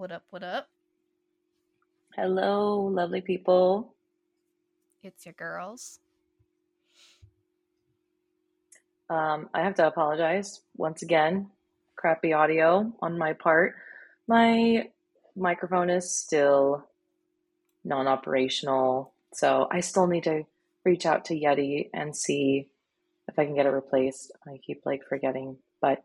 What up? What up? Hello, lovely people. It's your girls. I have to apologize once again. Crappy audio on my part. My microphone is still non-operational, so I still need to reach out to Yeti and see if I can get it replaced. I keep forgetting, but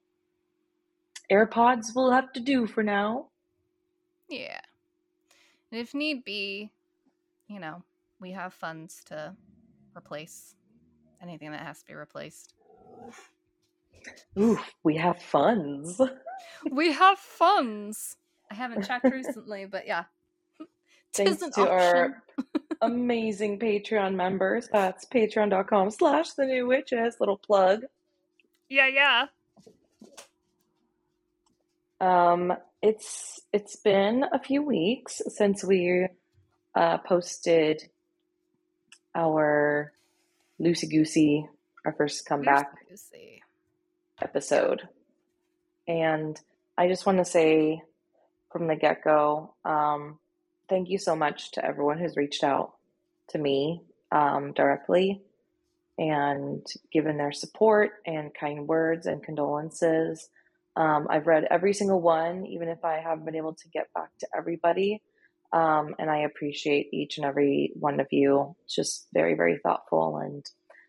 AirPods will have to do for now. Yeah. And if need be, we have funds to replace anything that has to be replaced. Ooh, we have funds. We have funds. I haven't checked recently, but yeah. Tis Thanks an to option. our amazing Patreon members. That's patreon.com/thenewwitches. Little plug. Yeah. Um, it's been a few weeks since we posted our loosey goosey, our first comeback Lucy. episode, and I just want to say from the get-go, thank you so much to everyone who's reached out to me directly and given their support and kind words and condolences. I've read every single one, even if I haven't been able to get back to everybody. And I appreciate each and every one of you. It's just very, very thoughtful. And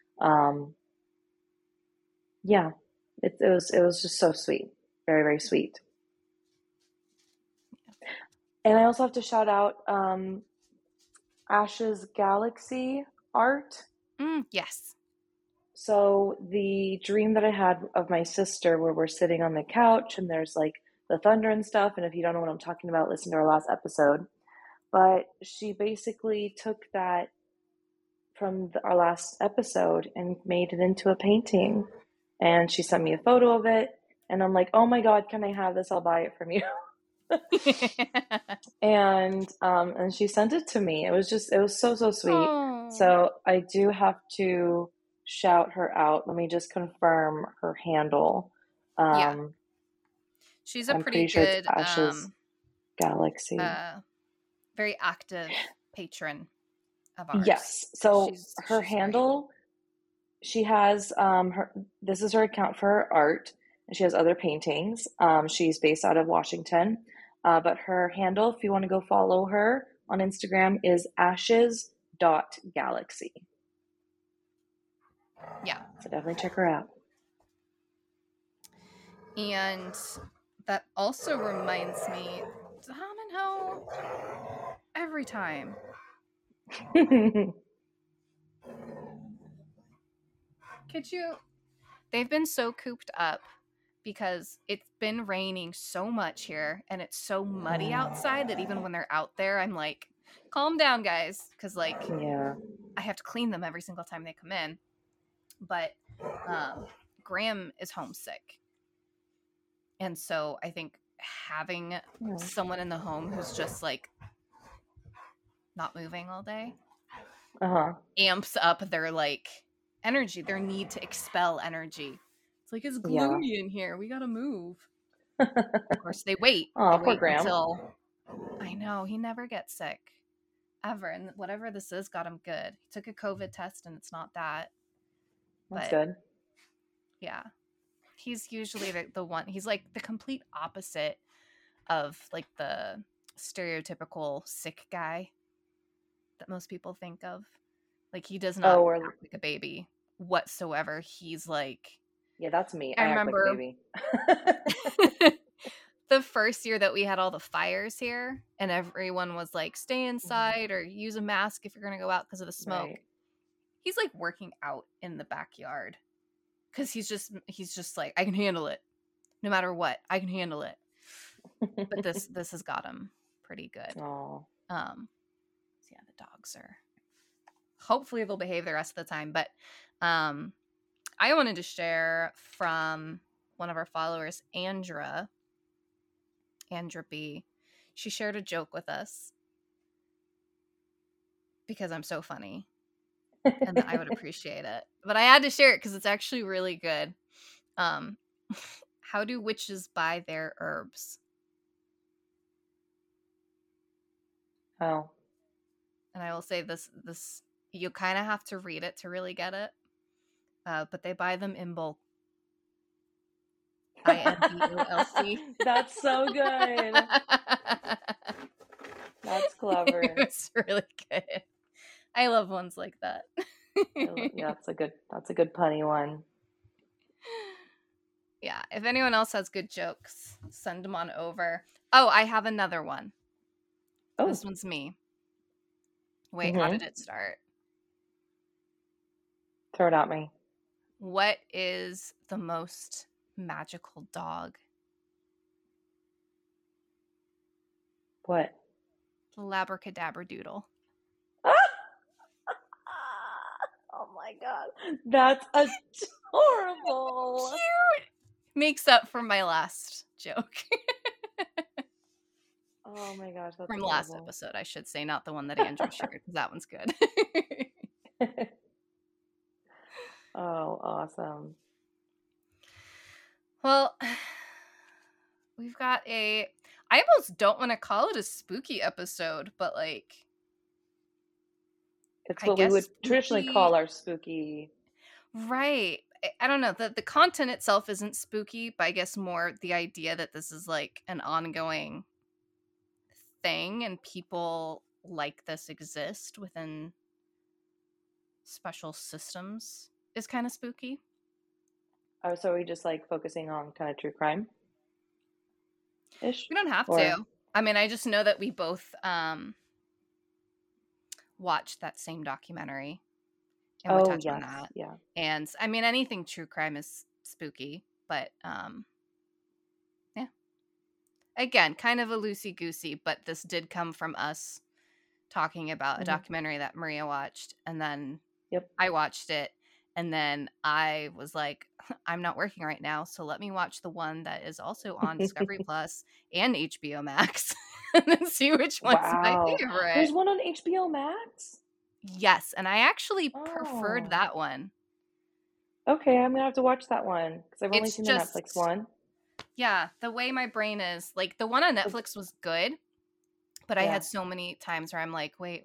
yeah, it was just so sweet. Very, very sweet. And I also have to shout out Ash's Galaxy art. Yes. So the dream that I had of my sister where we're sitting on the couch and there's the thunder and stuff, and if you don't know what I'm talking about, listen to our last episode. But she basically took that from our last episode and made it into a painting. And she sent me a photo of it, and I'm like, oh my God, can I have this? I'll buy it from you. And she sent it to me. It was so sweet. Oh. So I do have to shout her out. Let me just confirm her handle. Yeah. She's a I'm pretty pretty sure it's good, Ash's Galaxy. very active patron of ours. Yes. So her she's handle, she has this is her account for her art, and she has other paintings. She's based out of Washington. But her handle, if you want to go follow her on Instagram, is ashes.galaxy. Yeah. So definitely check her out. And that also reminds me, Domino, every time. Could you? They've been so cooped up because it's been raining so much here and it's so muddy outside that even when they're out there, I'm like, calm down, guys. Because, Yeah. I have to clean them every single time they come in. But Graham is homesick. And so I think having someone in the home who's just not moving all day amps up their energy, their need to expel energy. It's it's gloomy in here. We gotta move. Of course, they wait. Oh, They poor wait Graham. until I know he never gets sick ever, and whatever this is got him good. He took a COVID test, and it's not that. That's good. Yeah, he's usually the one. He's the complete opposite of the stereotypical sick guy that most people think of. He does not act like a baby whatsoever. He's yeah, that's me. I remember act like a baby. The first year that we had all the fires here and everyone was stay inside or use a mask if you're going to go out because of the smoke. Right. He's working out in the backyard because he's just I can handle it no matter what. I can handle it. But this has got him pretty good. Oh. So yeah, the dogs are hopefully they'll behave the rest of the time. But I wanted to share from one of our followers, Andra B. She shared a joke with us because I'm so funny and I would appreciate it. But I had to share it because it's actually really good. How do witches buy their herbs? Oh. And I will say this you kind of have to read it to really get it. But they buy them in bulk. INBOLC. That's so good. That's clever. It's really good. I love ones like that. Yeah, that's a good punny one. Yeah, if anyone else has good jokes, send them on over. Oh, I have another one. Oh. This one's me. Wait, how did it start? Throw it at me. What is the most magical dog? What? The Labracadabra Doodle. Oh my god. That's adorable. Cute. Makes up for my last joke. Oh my gosh, that's From adorable. last episode, I should say, not the one that Andrew shared, because that one's good. Oh, awesome. Well, we've got I almost don't want to call it a spooky episode, but like, it's what we would traditionally call our spooky. Right. I don't know. The content itself isn't spooky, but I guess more the idea that this is like an ongoing thing and people like this exist within special systems is kind of spooky. Oh, so are we just like focusing on kind of true crime ish? We don't have to. I mean, I just know that we both watched that same documentary. And we touch on that. Yeah. And I mean, anything true crime is spooky, but yeah. Again, kind of a loosey-goosey, but this did come from us talking about a documentary that Maria watched, and then I watched it, and then I was like, I'm not working right now, so let me watch the one that is also on Discovery Plus and HBO Max, and then see which one's my favorite. There's one on HBO Max? Yes, and I actually preferred that one. Okay, I'm gonna have to watch that one because I've only seen the Netflix one. Yeah, the way my brain is, like, the one on Netflix was good, but I had so many times where I'm like, wait,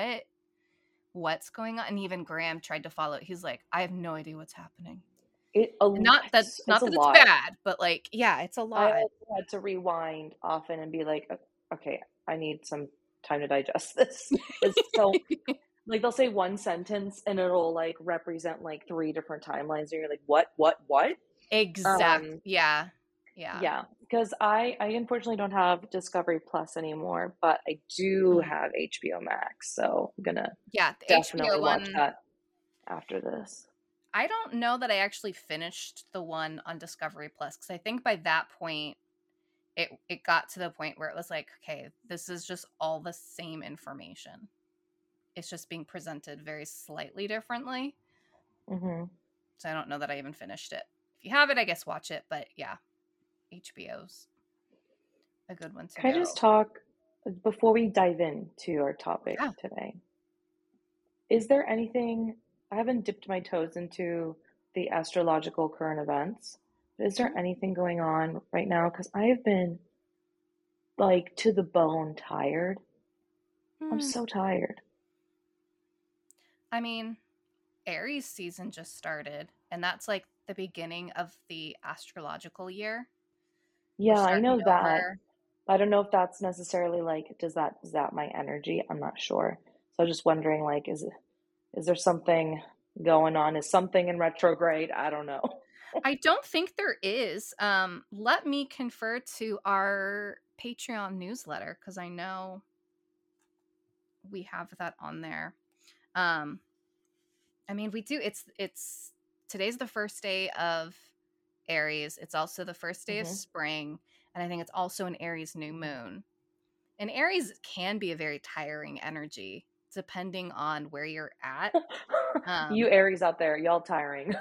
what's going on? And even Graham tried to follow it. He's like, I have no idea what's happening. Not that it's bad, but like, yeah, it's a lot. I also had to rewind often and be like, okay, I need some time to digest this. It's so like they'll say one sentence and it'll like represent like 3 different timelines, and you're like, what? Exactly. Yeah. Because I unfortunately don't have Discovery Plus anymore, but I do have HBO Max, so I'm gonna definitely watch that after this. I don't know that I actually finished the one on Discovery Plus, because I think by that point it got to the point where it was like, okay, this is just all the same information. It's just being presented very slightly differently. So I don't know that I even finished it. If you have it, I guess watch it, but yeah, HBO's a good one to Can I just talk before we dive into our topic today? Is there anything, I haven't dipped my toes into the astrological current events, but is there anything going on right now? Because I have been like to the bone tired. I'm so tired. I mean, Aries season just started, and that's like the beginning of the astrological year. Yeah, I know that. I don't know if that's necessarily like, does that my energy? I'm not sure. So I was just wondering, like, is there something going on? Is something in retrograde? I don't know. I don't think there is. Let me confer to our Patreon newsletter, because I know we have that on there. I mean, we do. It's today's the first day of Aries. It's also the first day of spring, and I think it's also an Aries new moon. And Aries can be a very tiring energy, depending on where you're at. You Aries out there, y'all tiring.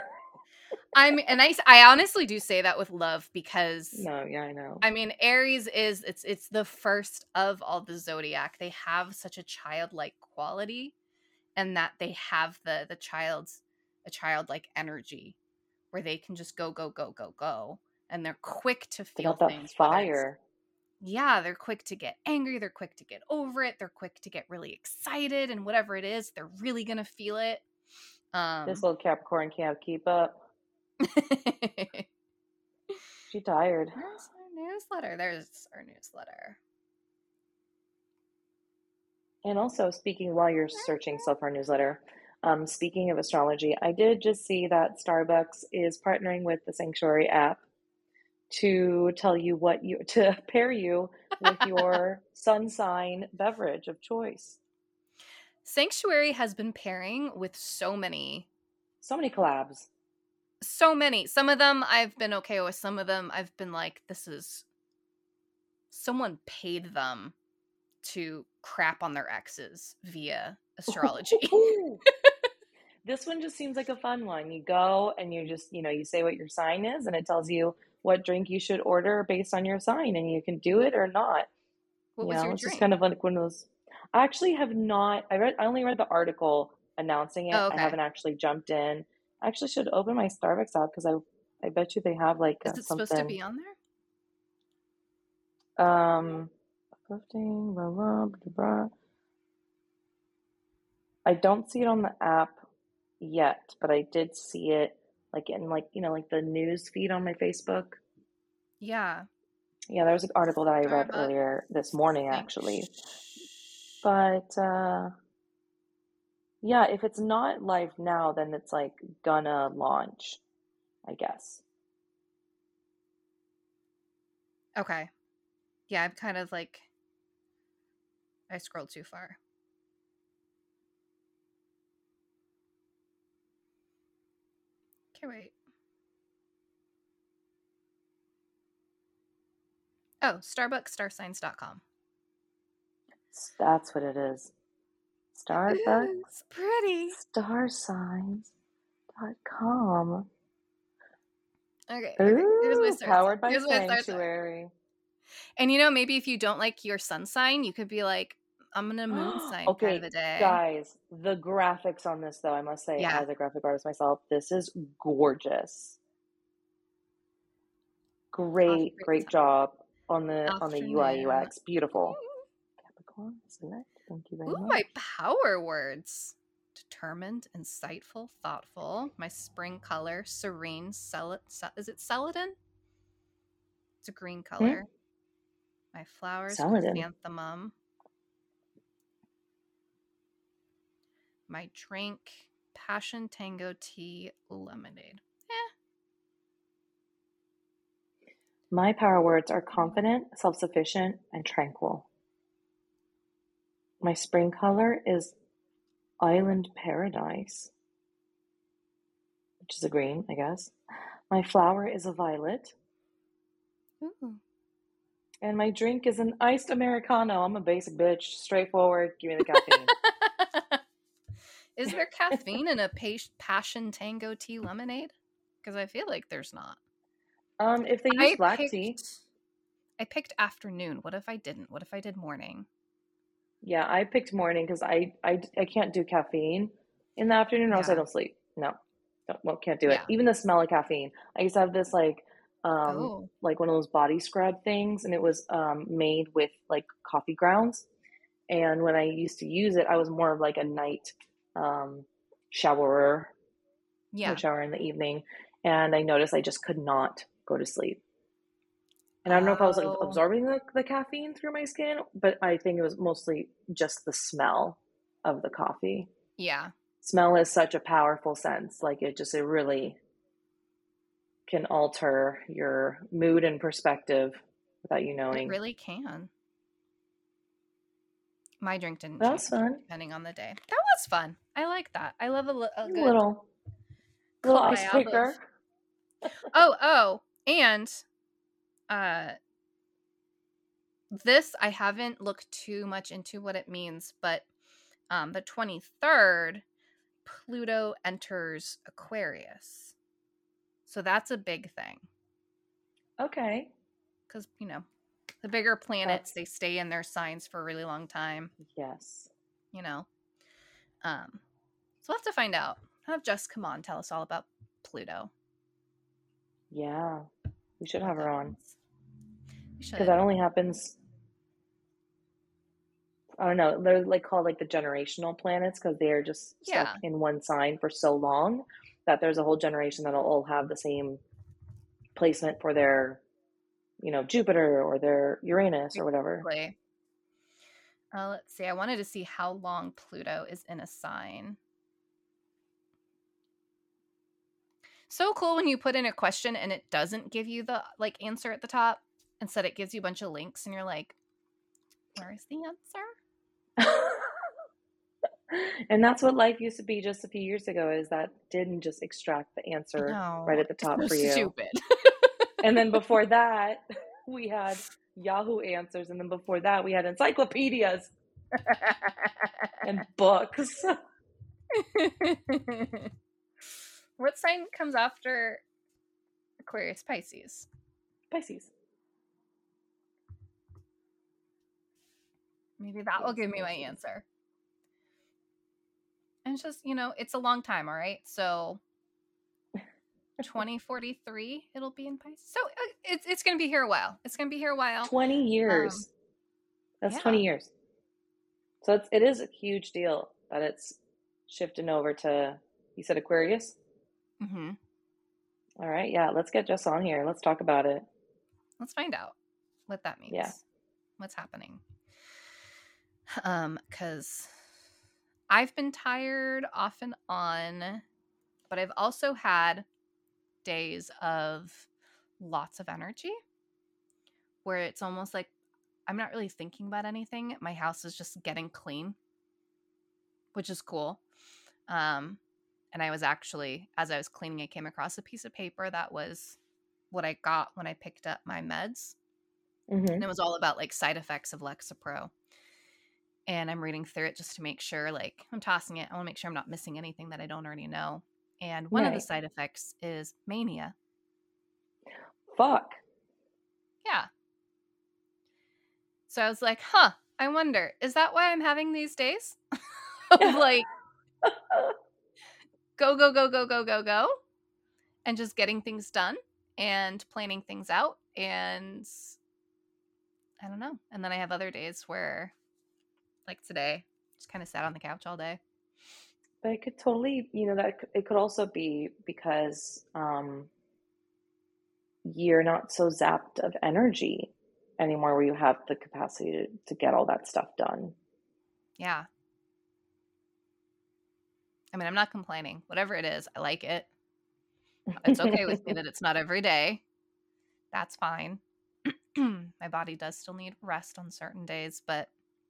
I honestly do say that with love, because no, yeah, I know. I mean, Aries is it's the first of all the zodiac. They have such a childlike quality, and that they have a childlike energy where they can just go, and they're quick to feel things. Fire. Yeah, they're quick to get angry, they're quick to get over it, they're quick to get really excited, and whatever it is, they're really gonna feel it. This little Capricorn can't keep up. She tired. Where's our newsletter? There's our newsletter. And also, speaking while you're searching our newsletter, speaking of astrology, I did just see that Starbucks is partnering with the Sanctuary app to tell you to pair you with your sun sign beverage of choice. Sanctuary has been pairing with so many collabs. So many. Some of them I've been okay with. Some of them I've been like, this is someone paid them to crap on their exes via astrology. This one just seems like a fun one. You go and you just, you say what your sign is, and it tells you what drink you should order based on your sign, and you can do it or not. What was your it's drink? just kind of like one of those. I actually have not. I only read the article announcing it. Oh, okay. I haven't actually jumped in. I actually should open my Starbucks app because I bet you they have like Is it something. supposed to be on there? Uplifting, blah, blah, blah, blah. I don't see it on the app yet, but I did see it like in like the news feed on my Facebook. Yeah. Yeah, there was an article that I read earlier this morning actually. But yeah, if it's not live now, then it's like gonna launch, I guess. Okay. Yeah, I'm kind of like, I scrolled too far. Okay, wait. Oh, StarbucksStarsigns.com. That's what it is. Starbucks. It's pretty. Starsigns.com. Okay. Ooh, Here's my powered by Sanctuary. And maybe if you don't like your sun sign, you could be like, I'm gonna moon sign kind of a day. Guys, the graphics on this though, I must say, as a graphic artist myself, this is gorgeous. Great job on the UI UX. Beautiful. Capricorn, select. Thank you very much. My power words. Determined, insightful, thoughtful. My spring color, serene, is it celadon? It's a green color. My flowers, chrysanthemum. My drink, passion tango tea lemonade. My power words are confident, self-sufficient, and tranquil. My spring color is island paradise, which is a green, I guess. My flower is a violet. Ooh. And my drink is an iced Americano. I'm a basic bitch. Straightforward. Give me the caffeine. Is there caffeine in a passion tango tea lemonade? Because I feel like there's not. If they use black tea. I picked afternoon. What if I didn't? What if I did morning? Yeah, I picked morning because I can't do caffeine in the afternoon or else I don't sleep. No, can't do it. Even the smell of caffeine. I used to have this like one of those body scrub things, and it was made with like coffee grounds. And when I used to use it, I was more of like a night showerer. I would shower in the evening, and I noticed I just could not go to sleep. And I don't know if I was like absorbing the caffeine through my skin, but I think it was mostly just the smell of the coffee. Yeah. Smell is such a powerful sense. Like it really can alter your mood and perspective without you knowing. It really can. My drink didn't change depending on the day. That was fun. I like that. I love a good little icebreaker. And this I haven't looked too much into what it means, but the 23rd, Pluto enters Aquarius. So that's a big thing. Okay. Because, the bigger planets, they stay in their signs for a really long time. Yes. So we'll have to find out. I'll have Jess come on, tell us all about Pluto. Yeah. We should have her on. Because that only happens, I don't know, they're like called like the generational planets because they are just stuck in one sign for so long that there's a whole generation that'll all have the same placement for their, Jupiter or their Uranus or whatever. Let's see. I wanted to see how long Pluto is in a sign. So cool when you put in a question and it doesn't give you the answer at the top. Instead, it gives you a bunch of links and you're like, where is the answer? And that's what life used to be just a few years ago, is that didn't just extract the answer right at the top for you. Stupid. And then before that, we had Yahoo Answers. And then before that, we had encyclopedias and books. What sign comes after Aquarius? Pisces. Maybe that will give me my answer. And it's just, it's a long time, all right? So 2043, it'll be in Pisces. So it's going to be here a while. 20 years. That's 20 years. So it is a huge deal that it's shifting over to, you said Aquarius? Mm-hmm. All right. Yeah. Let's get Jess on here. Let's talk about it. Let's find out what that means. Yeah. What's happening. Because I've been tired off and on, but I've also had days of lots of energy where it's almost like I'm not really thinking about anything. My house is just getting clean, which is cool. And I was actually, as I was cleaning, I came across a piece of paper that was what I got when I picked up my meds. Mm-hmm. And it was all about side effects of Lexapro. And I'm reading through it just to make sure, I'm tossing it. I want to make sure I'm not missing anything that I don't already know. And one of the side effects is mania. Fuck. Yeah. So I was like, I wonder, is that why I'm having these days? Of go, and just getting things done and planning things out. And I don't know. And then I have other days where, like today, just kind of sat on the couch all day. But it could totally, that it could also be because you're not so zapped of energy anymore, where you have the capacity to get all that stuff done. Yeah. I mean, I'm not complaining. Whatever it is, I like it. It's okay with me that it's not every day. That's fine. My body does still need rest on certain days, but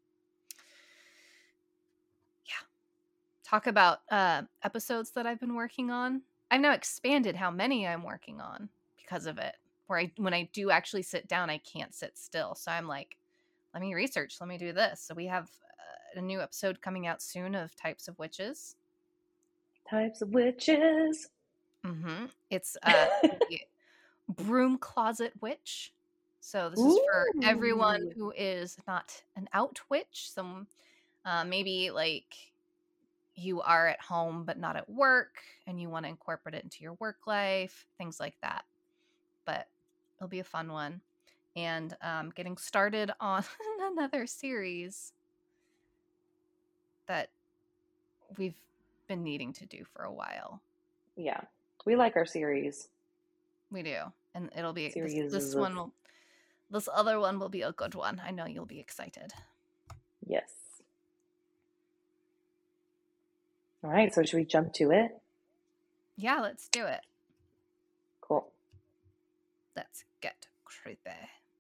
yeah. Talk about episodes that I've been working on. I've now expanded how many I'm working on because of it. When I do actually sit down, I can't sit still. So I'm like, let me research. Let me do this. So we have a new episode coming out soon of Types of Witches. Types of Witches. Mm-hmm. It's the Broom Closet Witch. So this is for everyone who is not an out witch. Some maybe you are at home but not at work and you want to incorporate it into your work life, things like that. But it'll be a fun one. And getting started on another series that we've been needing to do for a while. Yeah. We like our series. We do. And it'll be this other one will be a good one. I know you'll be excited. Yes. All right. So should we jump to it? Yeah, let's do it. Cool. Let's get creepy.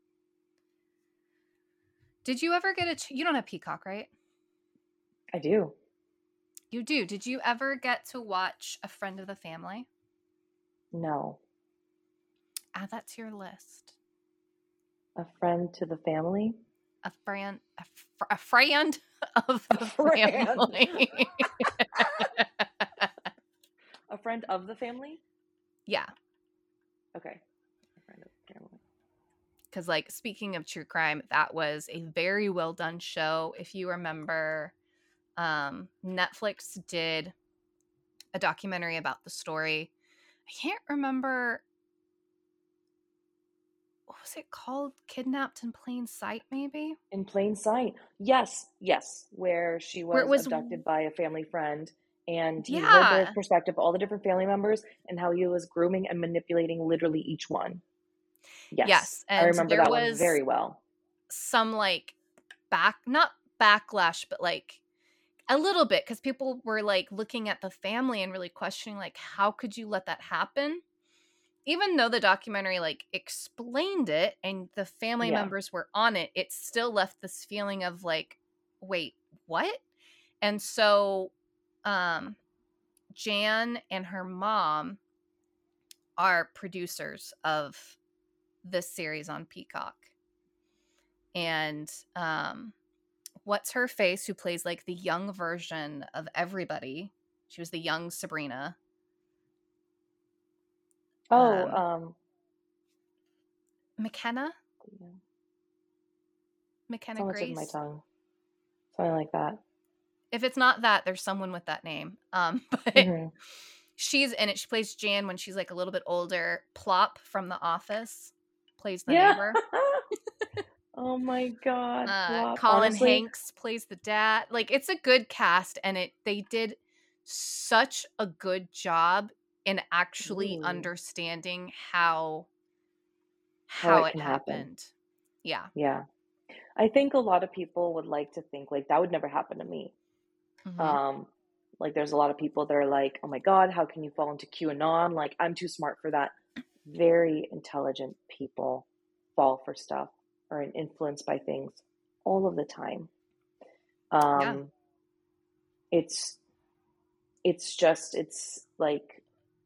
Did you ever get you don't have Peacock, right? I do. You do. Did you ever get to watch A Friend of the Family? No. Add that to your list. A friend to the family? A friend of the family. A friend of the family? Yeah. Okay. A friend of the family. Because, speaking of true crime, that was a very well done show. If you remember, Netflix did a documentary about the story. I can't remember what was it called? Kidnapped in Plain Sight, maybe? In Plain Sight. Yes, yes. Where she Where it was was, abducted by a family friend, and you heard their yeah. perspective, all the different family members, and how he was grooming and manipulating literally each one. Yes, Yes. I And remember there that one was very well. some like not backlash, but like a little bit, because people were like looking at the family and really questioning, like, how could you let that happen? Even though the documentary like explained it and the family Yeah. members were on it, it still left this feeling of like, wait, what? And so Jan and her mom are producers of this series on Peacock. And what's her face, who plays like the young version of everybody? She was the young Sabrina. Oh, McKenna? yeah. It's McKenna on the tip of my Grace? tongue. Something like that. If it's not that, there's someone with that name. But Hmm. she's in it. She plays Jan when she's like a little bit older. Plop from The Office plays the Yeah. neighbor. Oh my God, Plop. Colin Honestly, Hanks plays the dad. Like, it's a good cast, and they did such a good job in actually ooh, understanding how how it it can happen. happened. Yeah. Yeah. I think a lot of people would like to think like that would never happen to me. Mm-hmm. Um, like there's a lot of people that are like, oh my God, how can you fall into QAnon? Like, I'm too smart for that. Very intelligent people fall for stuff or influenced by things all of the time. Yeah. Um, it's it's like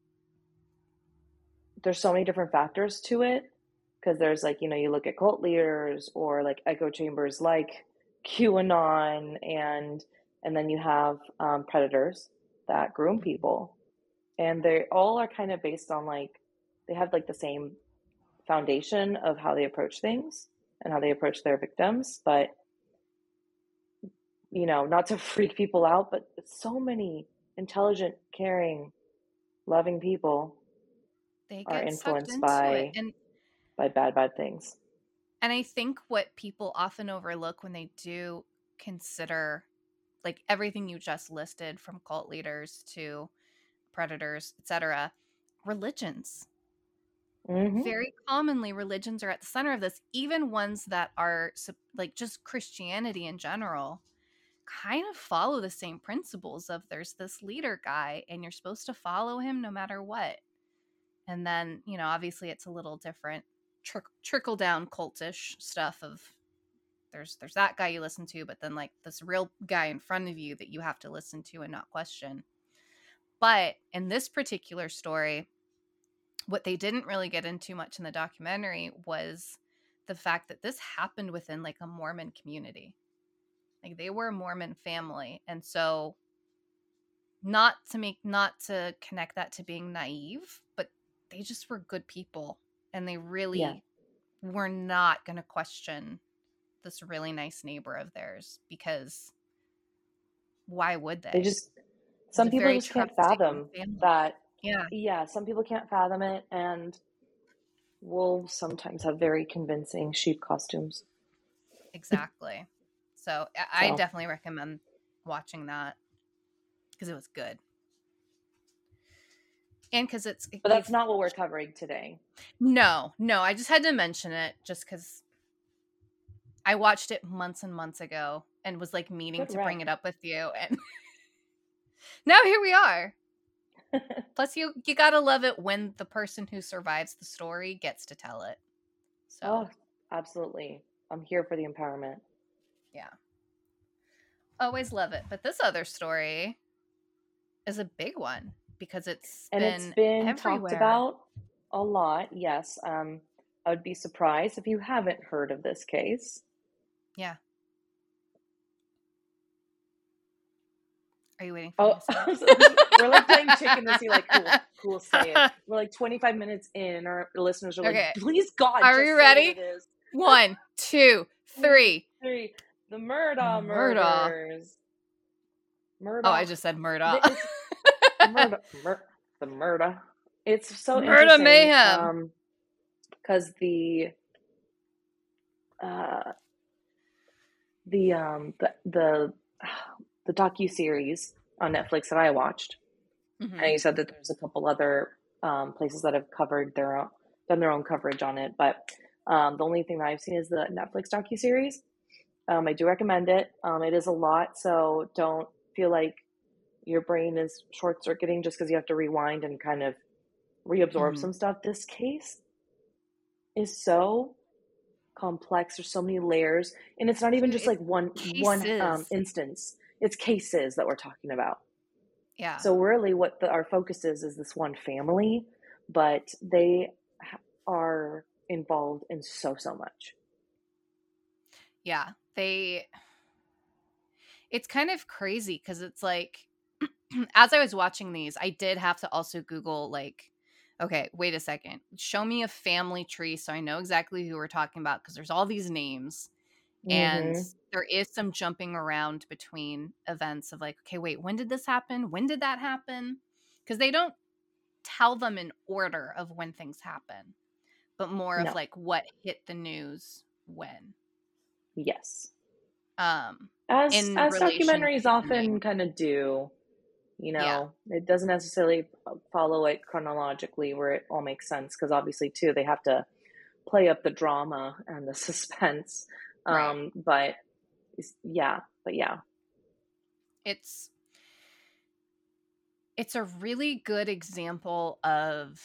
there's so many different factors to it, because there's like, you look at cult leaders or like echo chambers like QAnon, and then you have predators that groom people, and they all are kind of based on like they have like the same foundation of how they approach things and how they approach their victims, but not to freak people out, but so many intelligent, caring, loving people They are get sucked influenced into it. by bad things. And I think what people often overlook when they do consider like everything you just listed, from cult leaders to predators, etc., religions. Hmm. Very commonly, religions are at the center of this, even ones that are like just Christianity in general kind of follow the same principles of there's this leader guy and you're supposed to follow him no matter what. And then, obviously it's a little different trickle down cultish stuff of there's that guy you listen to, but then like this real guy in front of you that you have to listen to and not question. But in this particular story, what they didn't really get into much in the documentary was the fact that this happened within like a Mormon community. Like, they were a Mormon family. And so not to connect that to being naive, but they just were good people, and they Yeah. really were not going to question this really nice neighbor of theirs, because why would They they? just, It was some a people very just can't trusting fathom family. that. Yeah, Yeah, some people can't fathom it, and will sometimes have very convincing sheep costumes. exactly. So I So, definitely recommend watching that because it was good, and because it but gave. that's not what we're covering today. No, I just had to mention it just because I watched it months and months ago and was like meaning Good to bring rec. it up with you, and now here we are. Plus, you gotta love it when the person who survives the story gets to tell it. So Oh, absolutely. I'm here for the empowerment. yeah, always love it. But this other story is a big one because it's And it's been been talked everywhere. about a lot. Yes. I would be surprised if you haven't heard of this case. Yeah. Are you waiting for me Oh, to say it? we're like playing chicken to see like who will say it. We're like 25 minutes in, and our listeners are like, Okay. please God, Are just you say ready? what it is. 1, 2, 3. 3. The Murdaugh Murdaugh. murders. Oh, I Murdaugh. just said Murdaugh. It's the Murdaugh. It's so Murder interesting mayhem. because the uh, the the docu-series on Netflix that I watched. I know Mm-hmm. you said that there's a couple other places that have done their own coverage on it, but the only thing that I've seen is the Netflix docu-series. I do recommend it. It is a lot, so don't feel like your brain is short-circuiting just because you have to rewind and kind of reabsorb Mm-hmm. some stuff. This case is so complex. There's so many layers, and it's not even Dude, just it's like one cases. instance. It's cases that we're talking about. Yeah. So really, what our focus is this one family, but they are involved in so much. Yeah. It's kind of crazy because it's like, as I was watching these, I did have to also Google, like, okay, wait a second. Show me a family tree so I know exactly who we're talking about because there's all these names. And Mm-hmm. there is some jumping around between events of like, okay, wait, when did this happen? When did that happen? Because they don't tell them in order of when things happen, but more of No. like what hit the news when. Yes. Um, in As relation documentaries to the often name. kind of do. Yeah. It doesn't necessarily follow it chronologically where it all makes sense because obviously too they have to play up the drama and the suspense. Right. But yeah, but yeah. It's it's a really good example of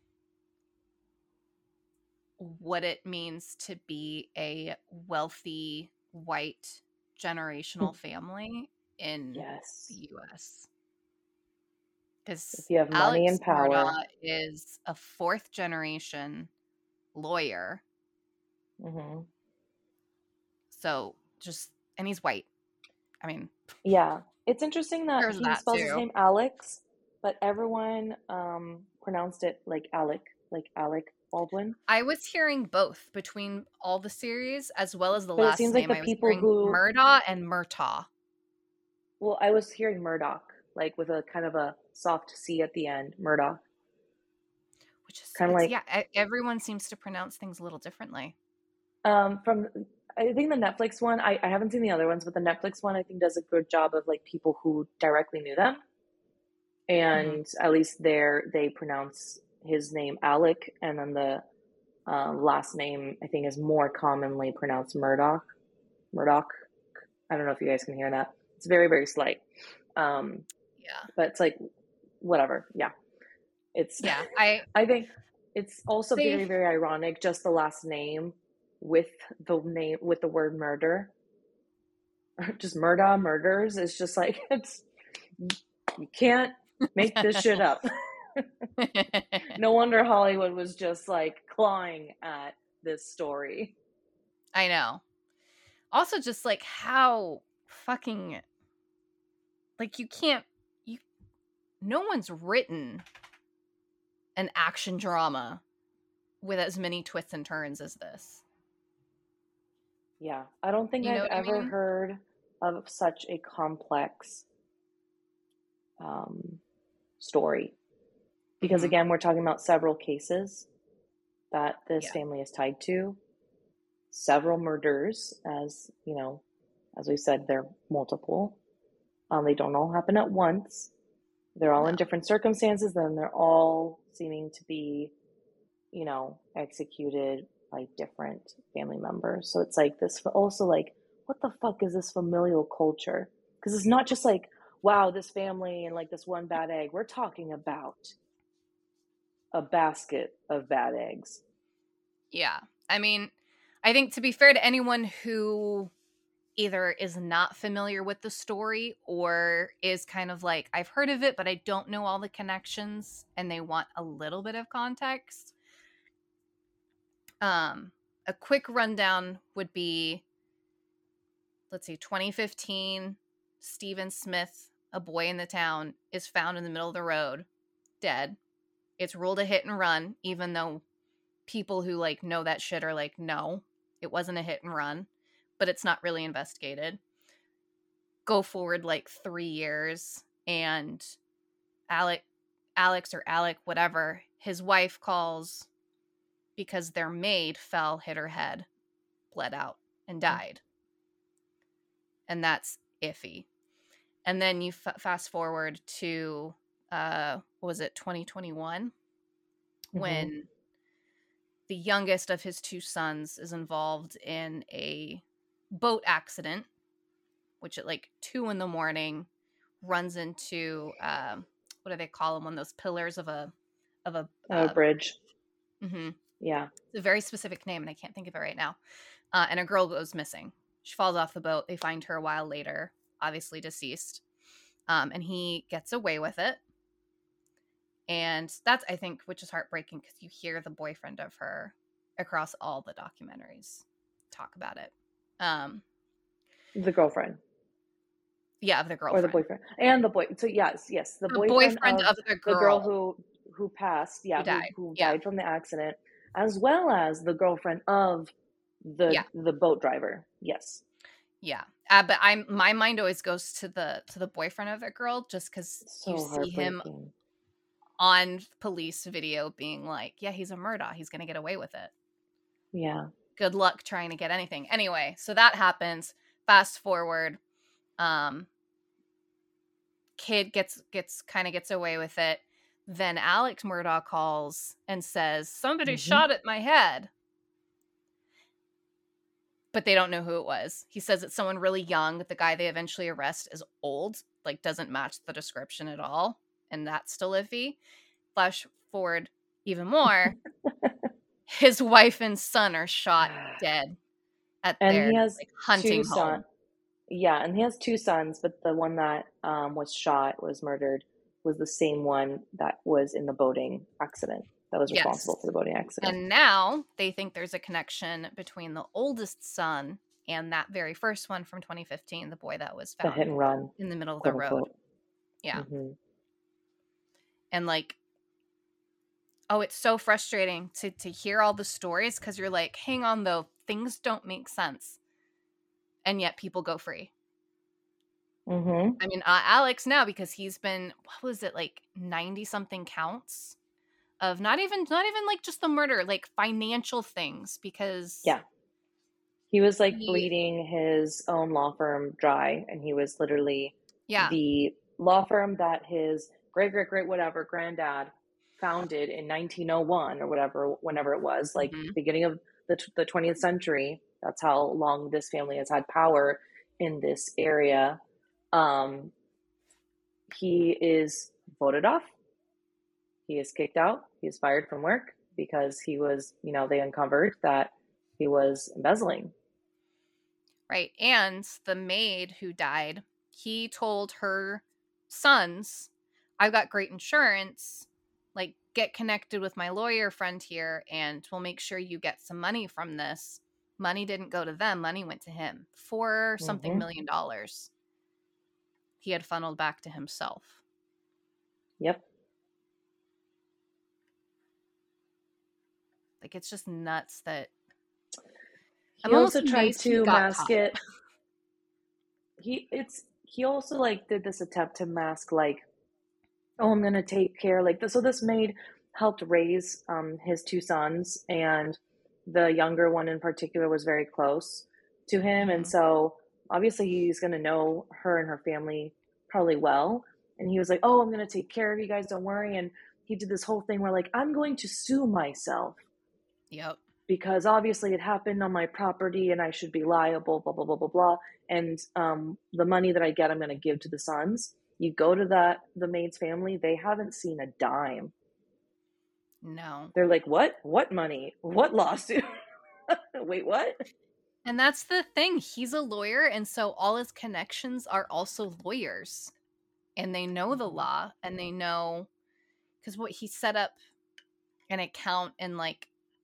what it means to be a wealthy white generational family in the Yes. US. If Because you have money Alex and Murdaugh power. is a fourth generation lawyer. Hmm. So just, and he's white. I mean, Yeah. It's interesting that there's he that spells his too. name Alex, but everyone pronounced it like Alec Baldwin. I was hearing both between all the series as well as the But it last seems like name. the I was people hearing who, Murdaugh and Murtaugh, well, I was hearing Murdoch, like with a kind of a soft C at the end, Murdoch. which is, Kind of it's, like yeah, everyone seems to pronounce things a little differently. from I think the Netflix one, I haven't seen the other ones, but the Netflix one I think does a good job of like people who directly knew them. Hmm. And at least there they pronounce his name Alec, and then the last name I think is more commonly pronounced Murdoch. Murdoch. I don't know if you guys can hear that. It's very slight, um, Yeah. but it's like whatever. Yeah, it's. Yeah. I think it's also They, very ironic. Just the last name with the word murder, just Murdaugh murders. It's just like it's you can't make this shit up. No wonder Hollywood was just like clawing at this story. I know. Also, just like how fucking, like, you can't, you, no one's written an action drama with as many twists and turns as this. Yeah, I don't think You know I've what I ever mean? heard of such a complex um, story. Because Hmm. again, we're talking about several cases that this Yeah. family is tied to, several murders, as we said, they're multiple. They don't all happen at once. They're all in No. different circumstances, and they're all seeming to be, executed by different family members. So it's like this also like, what the fuck is this familial culture? Because it's not just like, wow, this family and like this one bad egg. We're talking about a basket of bad eggs. Yeah. I mean, I think to be fair to anyone who either is not familiar with the story or is kind of like, I've heard of it, but I don't know all the connections and they want a little bit of context. Um, a quick rundown would be, let's see, 2015, Stephen Smith, a boy in the town, is found in the middle of the road, dead. It's ruled a hit and run, even though people who like know that shit are like, no, it wasn't a hit and run, but it's not really investigated. Go forward like 3 years, and Alec, Alex or Alec, whatever, his wife calls because their maid fell, hit her head. bled out and died. And that's iffy. And then you fast forward to, what was it, 2021? When the youngest of his two sons is involved in a boat accident, which at like 2 a.m. runs into, what do they call them? One of those pillars of a bridge. Mm-hmm. Yeah. It's a very specific name, and I can't think of it right now. And a girl goes missing. She falls off the boat. They find her a while later, obviously deceased. And he gets away with it. And that's, I think, which is heartbreaking because you hear the boyfriend of her across all the documentaries talk about it. The girlfriend. Yeah, of the girlfriend. Or the boyfriend. And the boy. So yes, the boyfriend of the girl who passed, who died from the accident, as well as the girlfriend of the boat driver. Yes. Yeah. But my mind always goes to the boyfriend of the girl, just because you see him on police video being like, yeah, he's a Murdaugh. He's going to get away with it. Yeah. Good luck trying to get anything. Anyway, so that happens. Fast forward. Kid gets away with it. Then Alex Murdaugh calls and says, somebody shot at my head. But they don't know who it was. He says it's someone really young. The guy they eventually arrest is old, like doesn't match the description at all. And that's still iffy. Flash forward even more. His wife and son are shot dead at their hunting home. Yeah, and he has 2 sons, but the one that was murdered, was the same one that was in the boating accident. That was responsible for the boating accident. And now they think there's a connection between the oldest son and that very first one from 2015, the boy that was found the hit and run in the middle of the road. Yeah. And like, oh, it's so frustrating to hear all the stories because you're like, hang on though, things don't make sense. And yet people go free. I mean, Alex now, because he's been, what was it, like 90 something counts of not even like just the murder, like financial things, because he was like bleeding his own law firm dry, and he was literally the law firm that his great whatever granddad founded in 1901 or whatever, whenever it was, like beginning of the 20th century. That's how long this family has had power in this area. He is voted off. He is kicked out. He is fired from work because he was, they uncovered that he was embezzling. Right. And the maid who died, he told her sons, I've got great insurance. Like, get connected with my lawyer friend here and we'll make sure you get some money from this. Money didn't go to them. Money went to him. $4 something million. He had funneled back to himself. Yep. Like, it's just nuts that he also tried to mask it. He also like did this attempt to mask like, oh, I'm gonna take care like this. So this maid helped raise his 2 sons, and the younger one in particular was very close to him, and so obviously he's gonna know her and her family probably well. And he was like, oh, I'm gonna take care of you guys, don't worry. And he did this whole thing where like, I'm going to sue myself. Yep. Because obviously it happened on my property and I should be liable, blah, blah, blah, blah, blah. And the money that I get, I'm going to give to the sons. You go to the maid's family, they haven't seen a dime. No. They're like, what? What money? What lawsuit? Wait, what? And that's the thing. He's a lawyer, and so all his connections are also lawyers. And they know the law, and they know, because what he set up an account in like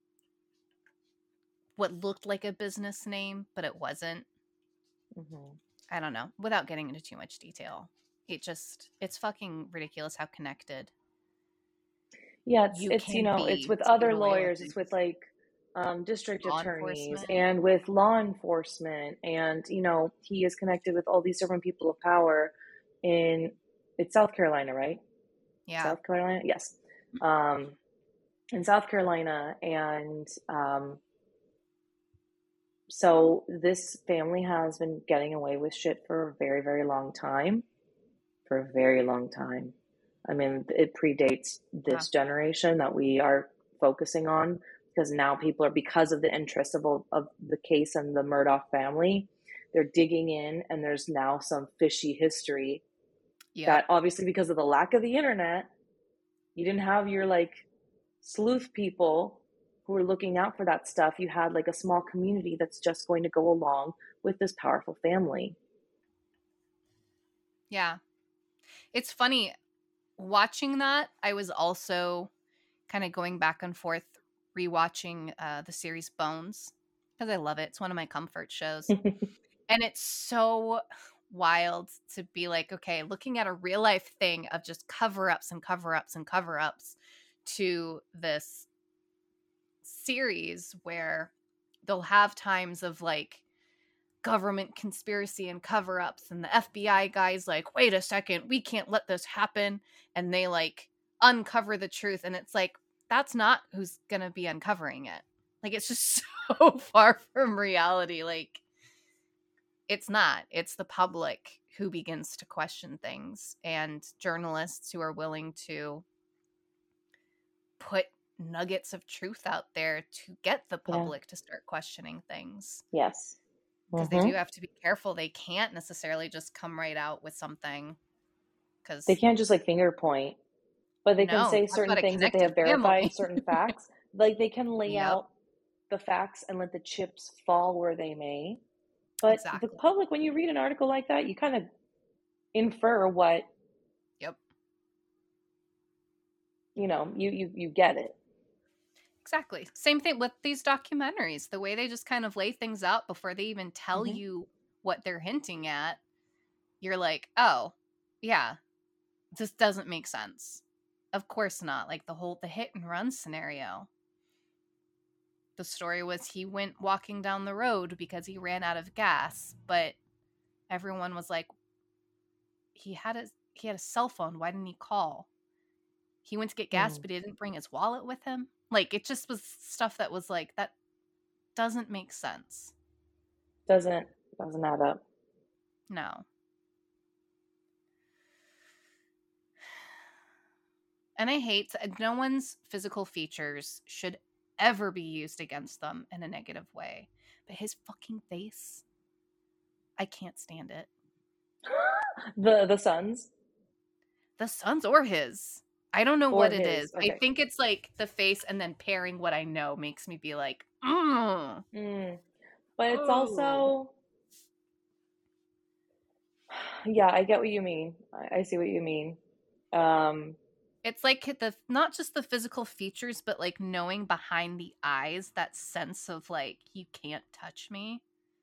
what looked like a business name, but it wasn't. I don't know. Without getting into too much detail, it's fucking ridiculous how connected. Yeah, it's with other lawyers. It's with like district attorneys and with law enforcement, and he is connected with all these different people of power it's South Carolina, right? Yeah. South Carolina, yes. In South Carolina, and So this family has been getting away with shit for a very, very long time. For a very long time. I mean, it predates this generation that we are focusing on, because now people are, because of the interest of the case and the Murdaugh family, they're digging in, and there's now some fishy history that obviously, because of the lack of the internet, you didn't have your like sleuth people who were looking out for that stuff. You had like a small community that's just going to go along with this powerful family. Yeah. It's funny watching that. I was also kind of going back and forth rewatching the series Bones, because I love it. It's one of my comfort shows. And it's so wild to be like, okay, looking at a real life thing of just cover-ups and cover-ups and cover-ups to this series where they'll have times of like government conspiracy and cover-ups, and the FBI guys like, wait a second, we can't let this happen, and they like uncover the truth, and it's like, that's not who's gonna be uncovering it. Like, it's just so far from reality. Like, it's not. It's the public who begins to question things, and journalists who are willing to put nuggets of truth out there to get the public to start questioning things. Yes. Because they do have to be careful. They can't necessarily just come right out with something. Because they can't just like finger point, but they can say certain things that they have verified, certain facts. Like they can lay out the facts and let the chips fall where they may. But the public, when you read an article like that, you kind of infer what, you know, you get it. Exactly. Same thing with these documentaries. The way they just kind of lay things out before they even tell you what they're hinting at, you're like, oh, yeah, this doesn't make sense. Of course not. Like the hit and run scenario. The story was he went walking down the road because he ran out of gas, but everyone was like, he had a cell phone. Why didn't he call? He went to get gas, but he didn't bring his wallet with him. Like, it just was stuff that was like, that doesn't make sense. Doesn't add up. No. And I hate no one's physical features should ever be used against them in a negative way. But his fucking face, I can't stand it. The son's? The son's or his. I don't know what it is. Okay. I think it's like the face, and then pairing what I know makes me be like, But it's also, yeah, I get what you mean. I see what you mean. It's like not just the physical features, but like knowing behind the eyes, that sense of like, you can't touch me.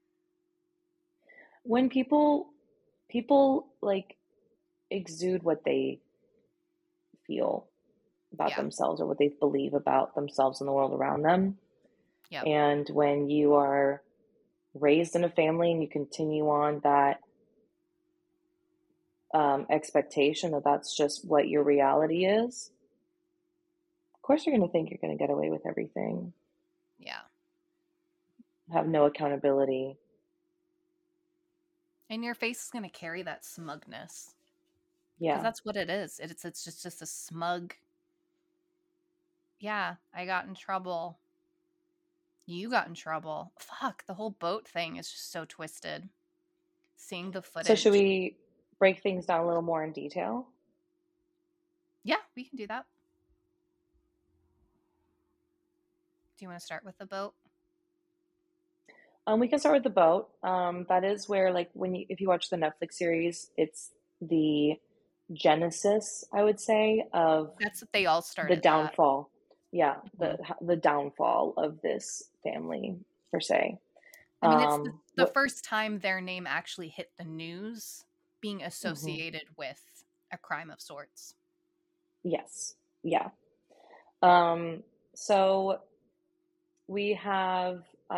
When people like exude what they feel about themselves, or what they believe about themselves and the world around them. And when you are raised in a family and you continue on that expectation that that's just what your reality is, of course you're going to think you're going to get away with everything. Yeah. Have no accountability. And your face is going to carry that smugness. Yeah. Because that's what it is. It's just a smug, yeah, I got in trouble. You got in trouble. Fuck, the whole boat thing is just so twisted. Seeing the footage. So should we break things down a little more in detail? Yeah, we can do that. Do you want to start with the boat? We can start with the boat. That is where, like, if you watch the Netflix series, it's the genesis, I would say, of that's what they all started. The downfall. Yeah, the downfall of this family per se. I mean, it's the first time their name actually hit the news, being associated with a crime of sorts. Yes. Yeah. So we have,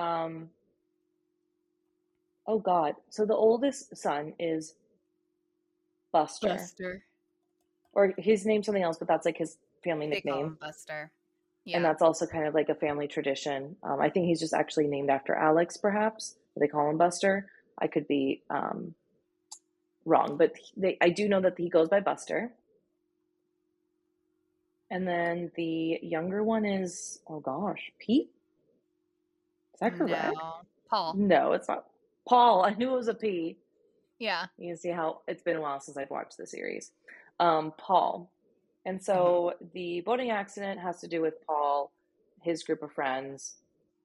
oh God. So the oldest son is Buster. Buster. Or his name's something else, but that's like his family nickname. They call him Buster. And Yeah. that's also kind of like a family tradition. I think he's just actually named after Alex, perhaps. They call him Buster. I could be wrong, but I do know that he goes by Buster. And then the younger one is, oh gosh, Pete? Is that correct? No. Paul. No, it's not. Paul. I knew it was a P. Yeah. You can see how it's been a while since I've watched the series. Paul. And Mhm. so the boating accident has to do with Paul, his group of friends.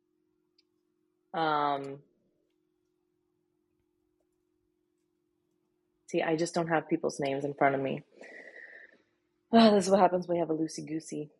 See, I just don't have people's names in front of me. Oh, this is what happens when we have a loosey goosey.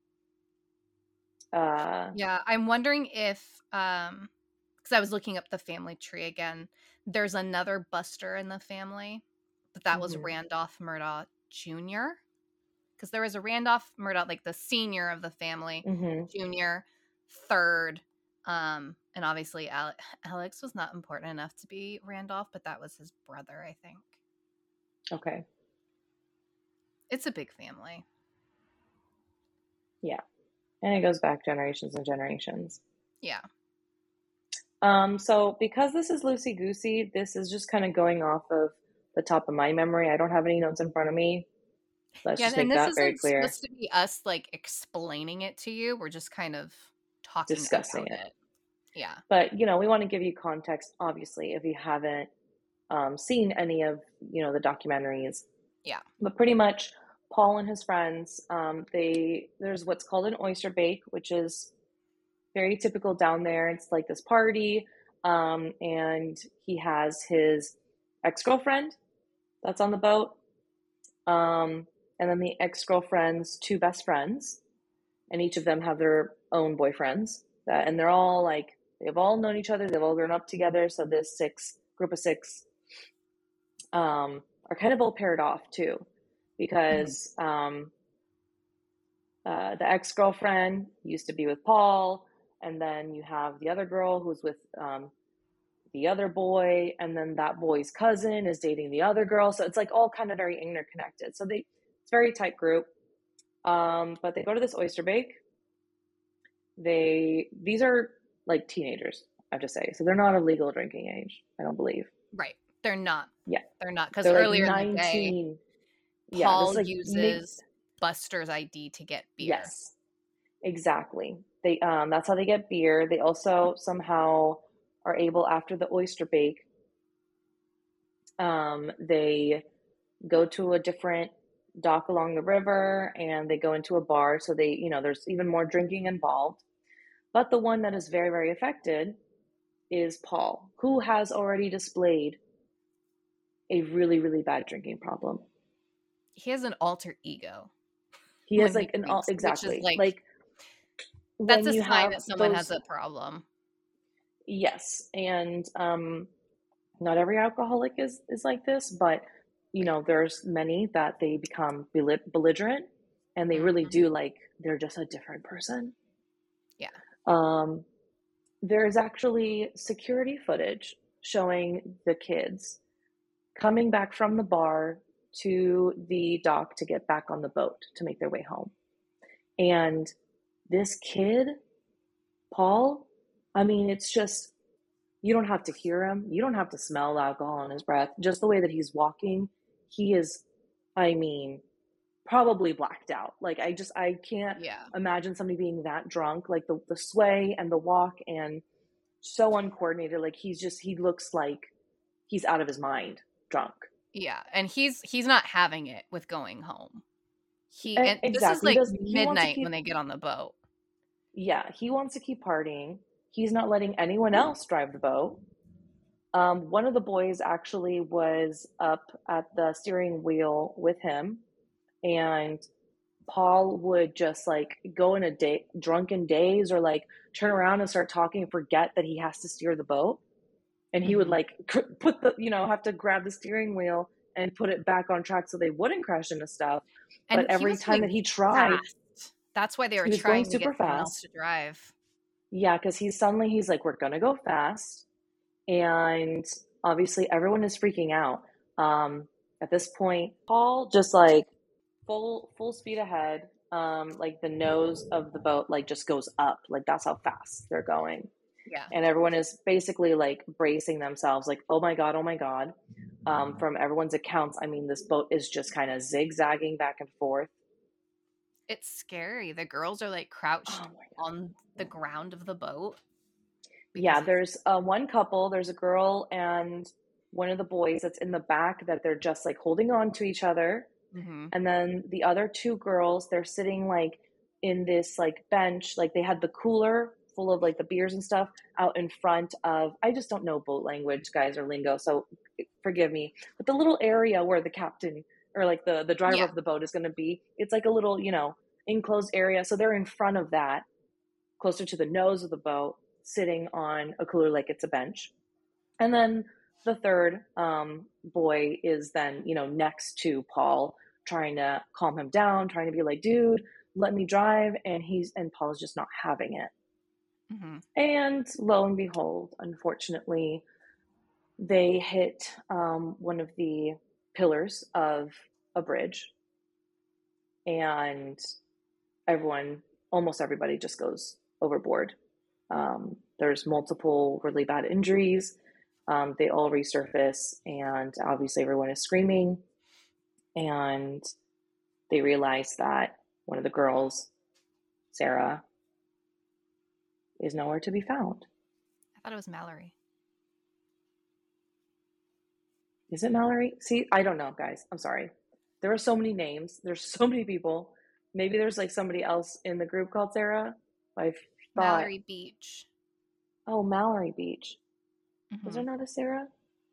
Yeah, I'm wondering if because I was looking up the family tree again, there's another Buster in the family, but that was mhm, Randolph Murdaugh Jr. Because there was a Randolph Murdaugh, like the senior of the family, mhm. junior, third, and obviously Alex was not important enough to be Randolph, but that was his brother, I think. Okay. It's a big family. Yeah. And it goes back generations and generations. Yeah. So because this is loosey goosey, this is just kind of going off of the top of my memory. I don't have any notes in front of me. Let's Yeah, just and make this that very isn't clear. supposed to be us like explaining it to you. We're just kind of talking Discussing about it. it. Yeah. But, we want to give you context, obviously, if you haven't seen any of, the documentaries. Yeah. But pretty much, Paul and his friends, there's what's called an oyster bake, which is very typical down there. It's like this party, and he has his ex-girlfriend that's on the boat, and then the ex-girlfriend's two best friends, and each of them have their own boyfriends. And they're all like they've all known each other. They've all grown up together. So this group of six are kind of all paired off too, Mhm. because the ex-girlfriend used to be with Paul, and then you have the other girl who's with the other boy, and then that boy's cousin is dating the other girl. So it's like all kind of very interconnected. So it's a very tight group. But they go to this oyster bake. These are like teenagers, I have to say. So they're not of legal drinking age, I don't believe. Right. They're not. Yeah. They're not because They're like earlier in the day, 19. Yeah, this is Paul like uses Buster's ID to get beer. yes, exactly. That's how they get beer. They also somehow are able, after the oyster bake, they go to a different dock along the river and they go into a bar. So there's even more drinking involved. But the one that is very, very affected is Paul, who has already displayed a really, really bad drinking problem. He has an alter ego He has when he like drinks, which is exactly like like that's when a you sign have that someone has those, a problem. yes, and not every alcoholic is like this, but Right. there's many that they become belligerent, and they really Mhm. do, like, they're just a different person. Yeah. Um, there's actually security footage showing the kids coming back from the bar to the dock to get back on the boat to make their way home. And this kid, Paul, I mean, it's just, you don't have to hear him. You don't have to smell the alcohol in his breath. Just the way that he's walking, he is, I mean, probably blacked out. Like, I can't Yeah. imagine somebody being that drunk. Like the sway and the walk, and so uncoordinated. Like he looks like he's out of his mind drunk. Yeah. And he's not having it with going home. And this is Exactly. like He wants to midnight when keep, they get on the boat. yeah, he wants to keep partying. He's not letting anyone else drive the boat. One of the boys actually was up at the steering wheel with him, and Paul would just like go in a drunken daze, or like turn around and start talking and forget that he has to steer the boat. And he would Mhm. like put have to grab the steering wheel and put it back on track so they wouldn't crash into stuff. But And he every was time going that he tried, fast. That's why they were he was going trying to get super someone else fast. to drive. Yeah, because he's like, we're gonna go fast. And obviously everyone is freaking out. At this point, Paul just like full speed ahead. like the nose of the boat like just goes up, like that's how fast they're going. Yeah. And everyone is basically like bracing themselves, like, oh my God, oh my God. From everyone's accounts, I mean, this boat is just kind of zigzagging back and forth. It's scary. The girls are like Oh crouched my God. on the ground of the boat because Yeah, it's there's one couple, there's a girl and one of the boys that's in the back that they're just like holding on to each other. mm-hmm. And then the other two girls, they're sitting like in this like bench, like they had the cooler full of like the beers and stuff out in front of, I just don't know boat language, guys, or lingo, so forgive me. But the little area where the captain or like the driver Yeah. of the boat is going to be, it's like a little, you know, enclosed area. So they're in front of that, closer to the nose of the boat, sitting on a cooler like it's a bench. And then the third boy is then, you know, next to Paul, trying to calm him down, trying to be like, dude, let me drive. And Paul's just not having it. Mm-hmm. And lo and behold, unfortunately, they hit one of the pillars of a bridge. And almost everybody just goes overboard. There's multiple really bad injuries. They all resurface, and obviously everyone is screaming. And they realize that one of the girls, Sarah, is nowhere to be found. I thought it was Mallory. Is it Mallory? See, I don't know, guys. I'm sorry. There are so many names. There's so many people. Maybe there's like somebody else in the group called Sarah. I thought, Mallory Beach. oh, Mallory Beach. Mm-hmm. Is there not a Sarah?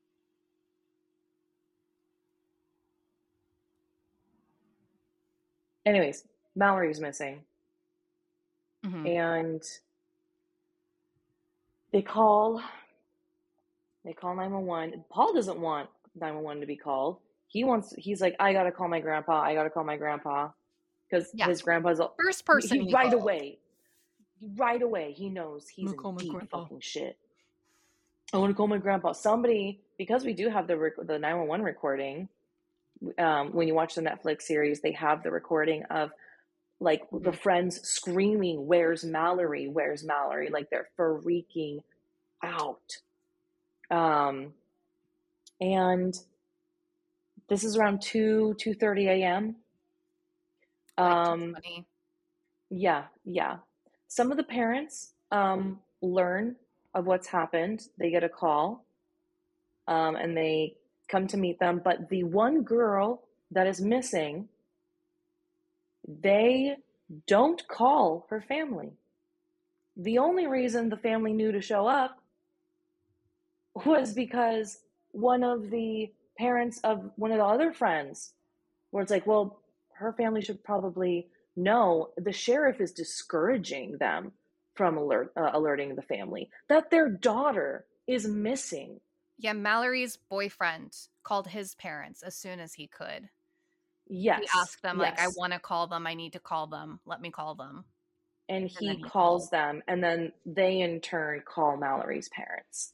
Anyways, Mallory's missing. Mm-hmm. And they call 911. Paul doesn't want 911 to be called. He's like, I gotta call my grandpa. Because his grandpa's first person he right called. away he knows he's in deep grandpa. fucking shit. I want to call my grandpa. Somebody, because we do have the 911 recording. When you watch the Netflix series, they have the recording of like the friends screaming, "Where's Mallory? Where's Mallory?" Like they're freaking out. And this is around 2:30 a.m. Like Yeah. Some of the parents learn of what's happened. They get a call, and they come to meet them. But the one girl that is missing, they don't call her family. The only reason the family knew to show up was because one of the parents of one of the other friends, where it's like, well, her family should probably know. The sheriff is discouraging them from alerting the family that their daughter is missing. Yeah, Mallory's boyfriend called his parents as soon as he could. Yes. He asked them, like, I want to call them. I need to call them. Let me call them. And he calls them, and then they in turn call Mallory's parents.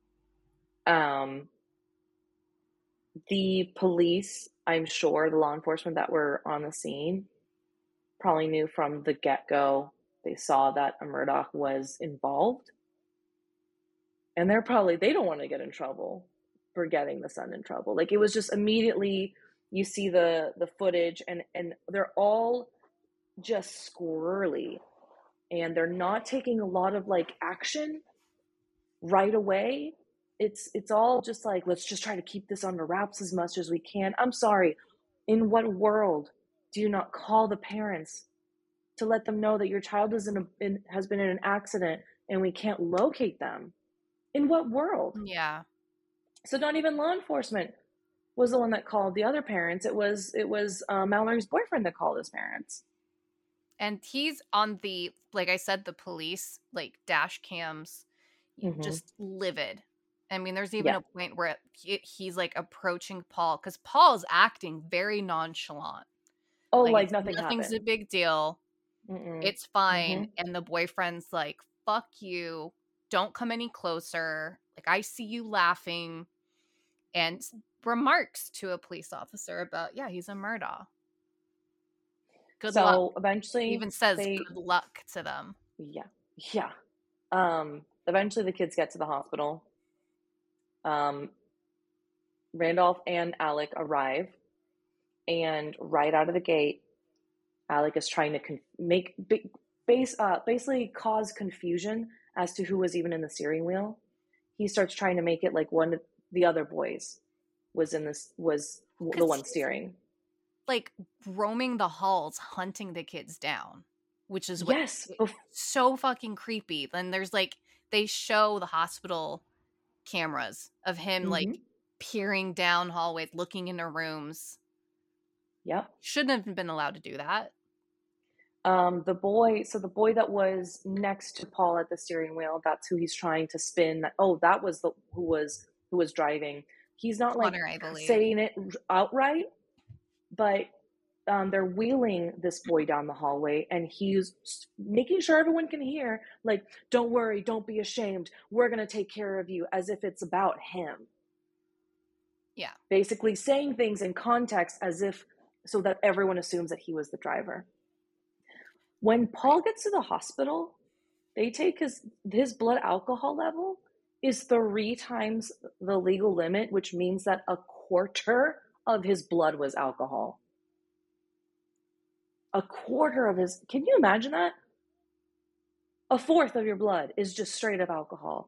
The police, I'm sure, the law enforcement that were on the scene probably knew from the get-go. They saw that a Murdaugh was involved. And they don't want to get in trouble for getting the son in trouble. Like, it was just immediately, you see the footage, and they're all just squirrely. And they're not taking a lot of, like, action right away. It's all just like, let's just try to keep this under wraps as much as we can. I'm sorry. In what world do you not call the parents to let them know that your child has been in an accident and we can't locate them? In what world? Yeah. So not even law enforcement was the one that called the other parents. It was Mallory's boyfriend that called his parents. And he's on the, like I said, the police, like, dash cams, just livid. I mean, there's even a point where he's, like, approaching Paul, because Paul's acting very nonchalant. Oh, like nothing's a big deal. Mm-mm. It's fine. And the boyfriend's like, fuck you. Don't come any closer. Like, I see you laughing. And remarks to a police officer about, yeah, he's a Murdaugh. Good luck. So He eventually even says they, good luck to them. yeah, yeah. Eventually the kids get to the hospital. Um, Randolph and Alec arrive, and right out of the gate, Alec is trying to basically cause confusion as to who was even in the steering wheel. He starts trying to make it like one of the other boys was the one steering. Like roaming the halls, hunting the kids down, which is what Yes, so fucking creepy. Then there's like they show the hospital cameras of him like peering down hallways, looking into rooms. Yep. Shouldn't have been allowed to do that. The boy that was next to Paul at the steering wheel, that's who he's trying to spin. Oh, that was who was driving. He's not like Connor, I believe. saying it outright, but they're wheeling this boy down the hallway, and he's making sure everyone can hear, like, don't worry, don't be ashamed, we're going to take care of you, as if it's about him. Yeah. Basically saying things in context as if so that everyone assumes that he was the driver. When Paul gets to the hospital, they take his blood alcohol level is 3 times the legal limit, which means that a quarter of his blood was alcohol. A quarter of his, can you imagine that? A fourth of your blood is just straight up alcohol.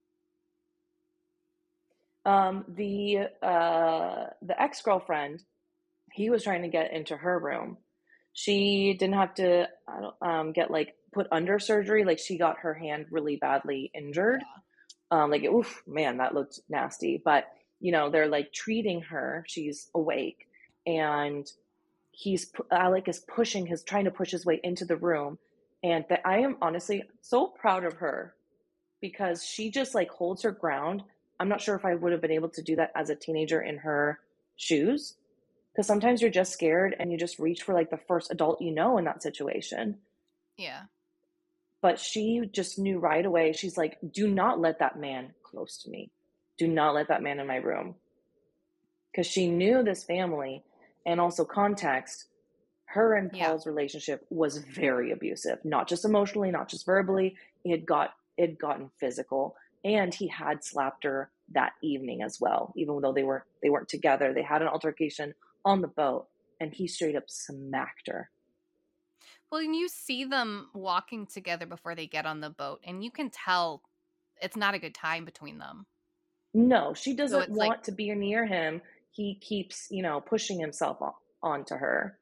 The ex-girlfriend, he was trying to get into her room. She didn't have to get like put under surgery. Like she got her hand really badly injured. Yeah. Oof, man, that looked nasty. But they're like treating her. She's awake, and Alec is trying to push his way into the room, and that I am honestly so proud of her because she just like holds her ground. I'm not sure if I would have been able to do that as a teenager in her shoes, because sometimes you're just scared and you just reach for like the first adult in that situation. Yeah. But she just knew right away. She's like, do not let that man close to me. Do not let that man in my room. Because she knew this family, and also context, her and Paul's relationship was very abusive, not just emotionally, not just verbally. It had gotten physical, and he had slapped her that evening as well. Even though they weren't together, they had an altercation on the boat, and he straight up smacked her. Well, and you see them walking together before they get on the boat, and you can tell it's not a good time between them. No, she doesn't want to be near him. He keeps, pushing himself onto her.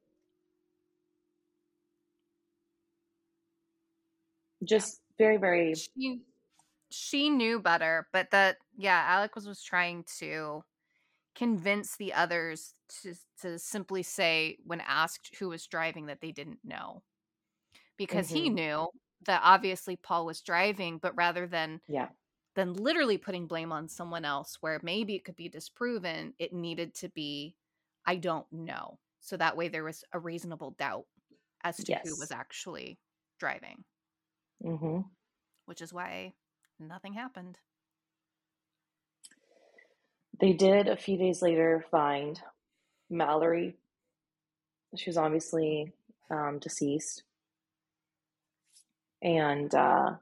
Just very, very. She knew better, but Alec was trying to convince the others to simply say, when asked who was driving, that they didn't know. Because he knew that obviously Paul was driving, but rather than literally putting blame on someone else where maybe it could be disproven, it needed to be, I don't know. So that way there was a reasonable doubt as to who was actually driving. Which is why nothing happened. They did a few days later find Mallory. She was obviously deceased. And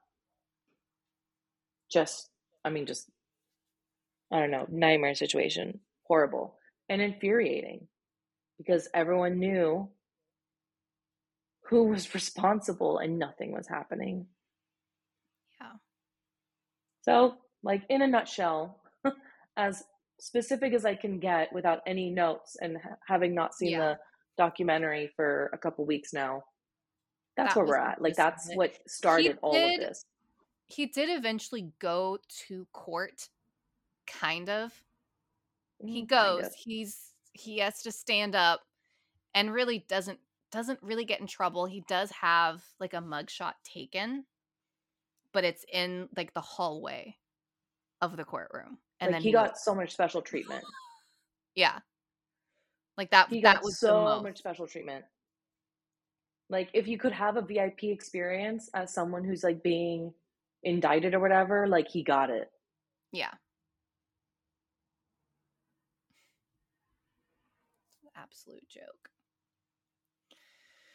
just, I don't know, nightmare situation. Horrible and infuriating because everyone knew who was responsible and nothing was happening. Yeah. So, like, in a nutshell, as specific as I can get without any notes and having not seen the documentary for a couple weeks now, that's where we're at. Like, that's what started all of this. He did eventually go to court, kind of. He goes. Kind of. He has to stand up and really doesn't really get in trouble. He does have like a mugshot taken, but it's in like the hallway of the courtroom. And like then he got so much special treatment. Yeah. Like that He got was so much special treatment. Like if you could have a VIP experience as someone who's like being indicted or whatever, like he got it. Yeah. Absolute joke.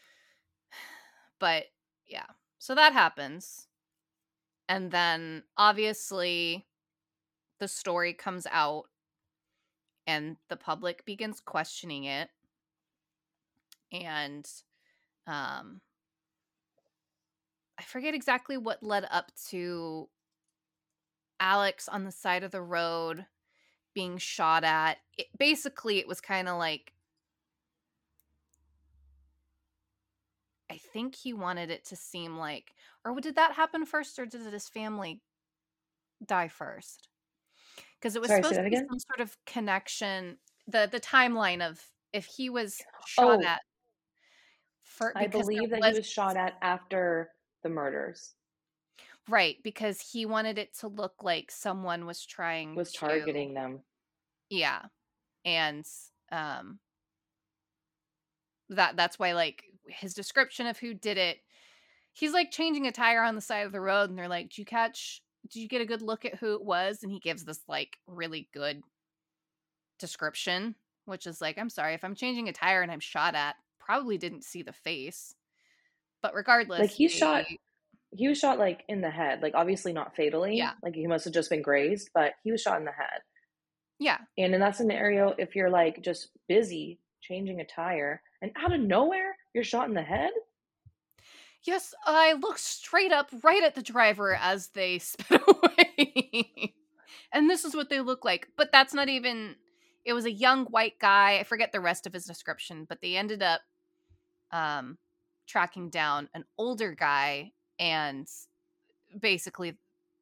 But yeah, so that happens. And then obviously the story comes out and the public begins questioning it. And um I forget exactly what led up to Alex on the side of the road being shot at. Basically, it was kind of like, I think he wanted it to seem like, or did that happen first, or did his family die first? Because it was Sorry, say supposed that to be again. some sort of connection, the timeline of if he was shot Oh, at for, I because there believe that he was, was shot at after the murders. right, because he wanted it to look like someone was trying Was to, targeting them. yeah, and um that's why, like, his description of who did it, he's like changing a tire on the side of the road and they're like, did you get a good look at who it was? And he gives this like really good description, which is like, I'm sorry, if I'm changing a tire and I'm shot at, probably didn't see the face. But Like regardless, he was shot like in the head, like obviously not yeah, fatally, like he must have just been grazed, but he was shot in the head. yeah. And in that scenario, if you're like just busy changing a tire and out of nowhere you're shot in the head, Yes, I looked straight up right at the driver as they sped away. And this is what they look like. But that's not even, it was a young white guy. I forget the rest of his description, but they ended up um tracking down an older guy, and basically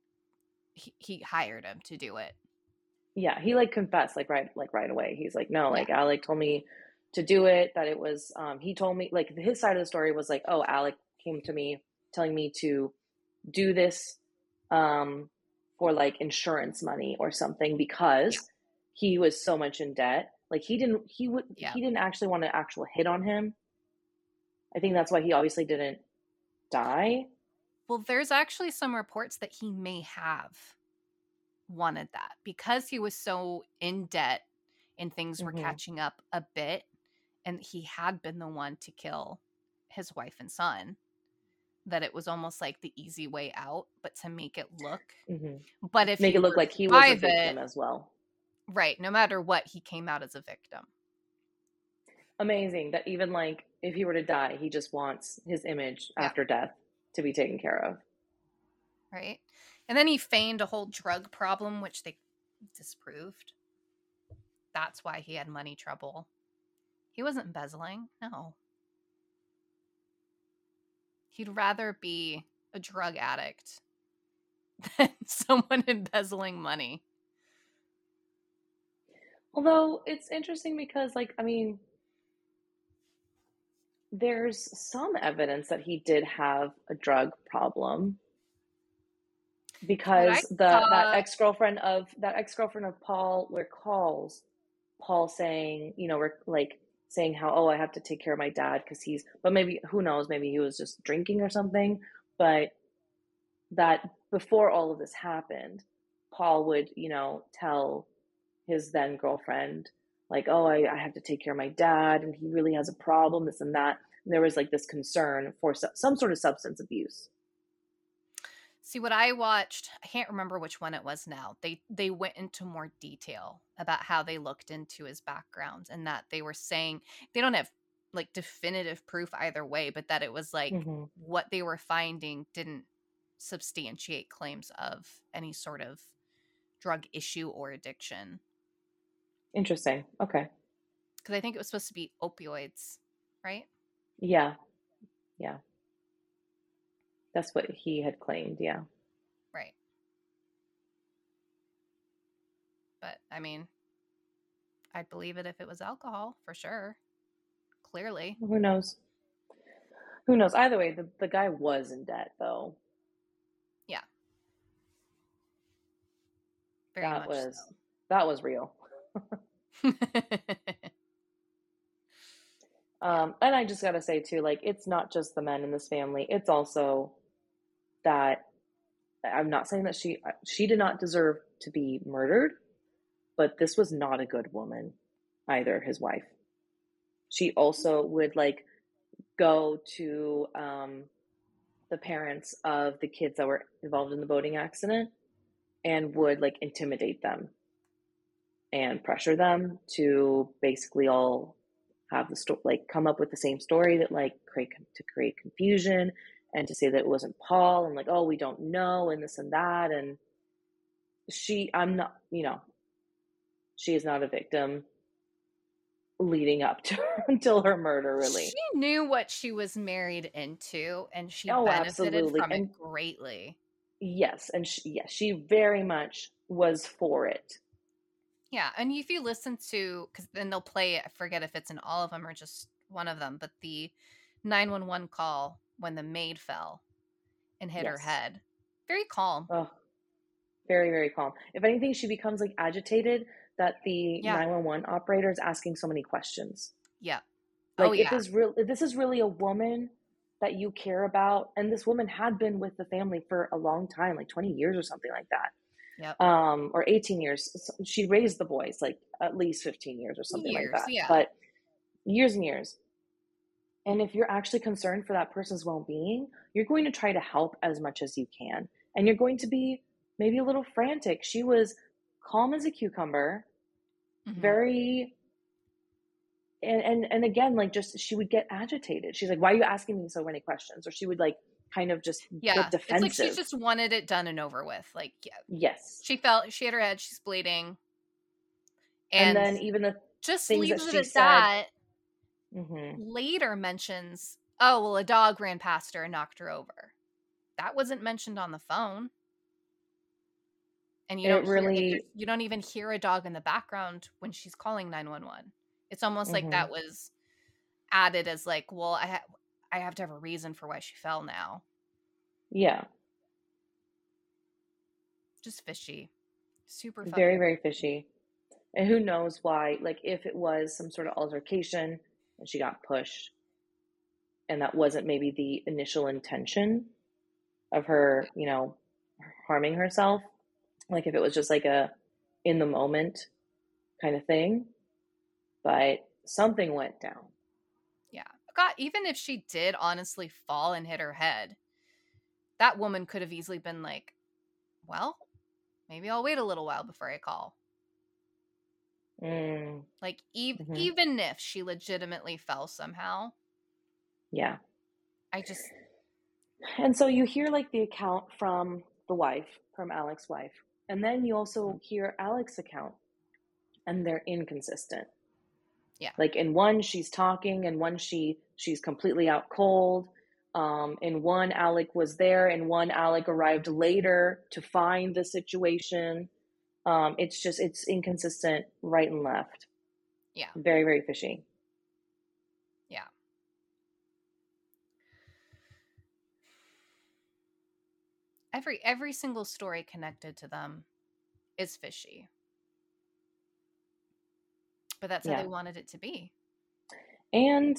he hired him to do it. yeah, he like confessed like right away. He's like, no, Yeah. like Alec told me to do it. That it was he told me like his side of the story was like, oh, Alec came to me telling me to do this um for like insurance money or something Yeah. because he was so much in debt. Like Yeah. he didn't actually want an actual hit on him. I think that's why he obviously didn't die. Well, there's actually some reports that he may have wanted that because he was so in debt and things were Hmm. catching up a bit, and he had been the one to kill his wife and son, that it was almost like the easy way out, but to make it look. Hmm. But if Make you it look were to like he was a survive it, victim as well. right, no matter what, he came out as a victim. Amazing that even like if he were to die, he just wants his image Yeah, after death to be taken care of. right. And then he feigned a whole drug problem, which they disproved. That's why he had money trouble. He wasn't embezzling. No. He'd rather be a drug addict than someone embezzling money. Although it's interesting because like I mean there's some evidence that he did have a drug problem What I because saw, that ex-girlfriend of Paul recalls Paul saying, you know, like saying how, oh, I have to take care of my dad because he's, but maybe who knows, maybe he was just drinking or something. But that before all of this happened, Paul would, you know, tell his then girlfriend, like, oh, I have to take care of my dad and he really has a problem, this and that. And there was like this concern for some sort of substance abuse. see what I watched, I can't remember which one it was now. They went into more detail about how they looked into his background, and that they were saying they don't have like definitive proof either way, but that it was like Mm-hmm. what they were finding didn't substantiate claims of any sort of drug issue or addiction. Interesting. Okay. Because I think it was supposed to be opioids, right? Yeah. Yeah. That's what he had claimed. Yeah. Right. But I mean, I'd believe it if it was alcohol, for sure. Clearly. Who knows? Who knows? Either way, the guy was in debt, though. Yeah, very That much was that was real. so. Yeah. And I just gotta say too, like it's not just the men in this family. It's also that I'm not saying that she did not deserve to be murdered, but this was not a good woman either. His wife. She also would like go to the parents of the kids that were involved in the boating accident and would like intimidate them and pressure them to basically all have the story, like come up with the same story that like create confusion and to say that it wasn't Paul and like, oh, we don't know and this and that. And I'm not, she is not a victim leading up to until her murder, really. She knew what she was married into, and she Oh, benefited absolutely. from And it greatly. yes, and she very much was for it. Yeah, and if you listen to, because then they'll play, I forget if it's in all of them or just one of them, but the 911 call when the maid fell and hit her Yes. head. Very calm. Oh, very, very calm. If anything, she becomes like agitated that the 911 operator is asking so many questions. Yeah. Like, if this is really a woman that you care about, and this woman had been with the family for a long time, like 20 years or something like that. Yep. Or 18 years. She raised the boys like at least 15 years or something like that. Yeah. But years and years. And if you're actually concerned for that person's well-being, you're going to try to help as much as you can. And you're going to be maybe a little frantic. She was calm as a cucumber, very and again, like just she would get agitated. She's like, why are you asking me so many questions? Or she would like kind of just get defensive. It's like she just wanted it done and over with. Like, yes. She hit her head, she's bleeding. And then even the just things leaves that it she at said, that. Later mentions, oh, well, a dog ran past her and knocked her over. That wasn't mentioned on the phone. And you don't even hear a dog in the background when she's calling 911. It's almost like that was added as like, well, I have to have a reason for why she fell now. Yeah. Just fishy. Super very, very fishy. And who knows why, like if it was some sort of altercation and she got pushed and that wasn't maybe the initial intention of her, harming herself. Like if it was just like a in the moment kind of thing, but something went down. Yeah. God, even if she did honestly fall and hit her head, that woman could have easily been like, well, maybe I'll wait a little while before I call. Like, even if she legitimately fell somehow. Yeah. And so you hear like the account from the wife, from Alex's wife, and then you also hear Alex's account, and they're inconsistent. Yeah. Like in one, she's talking, and one she's completely out cold. In one, Alec was there, and one, Alec arrived later to find the situation. It's inconsistent right and left. Yeah. Very, very fishy. Yeah. Every single story connected to them is fishy. But that's how they wanted it to be. And,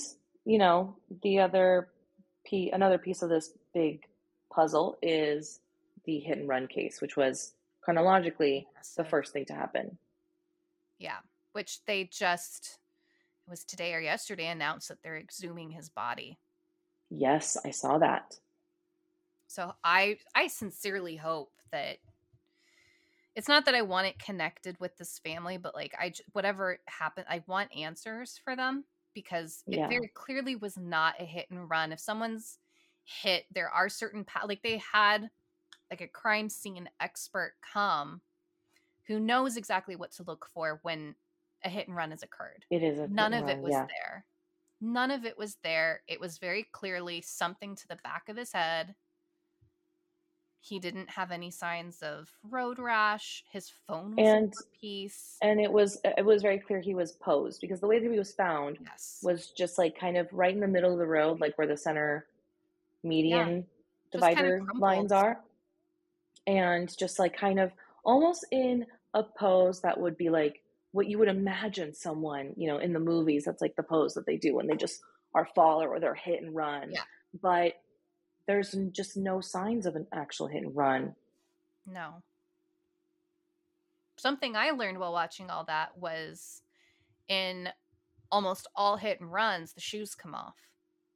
another piece of this big puzzle is the hit and run case, which was chronologically the first thing to happen. Yeah. Which it was today or yesterday, announced that they're exhuming his body. Yes, I saw that. So I sincerely hope that it's not that I want it connected with this family, but like whatever happened, I want answers for them because it very clearly was not a hit and run. If someone's hit, there are certain like they had like a crime scene expert come who knows exactly what to look for when a hit and run has occurred. It is none of it was there. None of it was there. It was very clearly something to the back of his head. He didn't have any signs of road rash. His phone was in one piece. And it was very clear he was posed because the way that he was found was just like kind of right in the middle of the road, like where the center median divider lines are. And just like kind of almost in a pose that would be like what you would imagine someone, in the movies. That's like the pose that they do when they just are fall or they're hit and run. Yeah. But there's just no signs of an actual hit and run. No. Something I learned while watching all that was in almost all hit and runs, the shoes come off.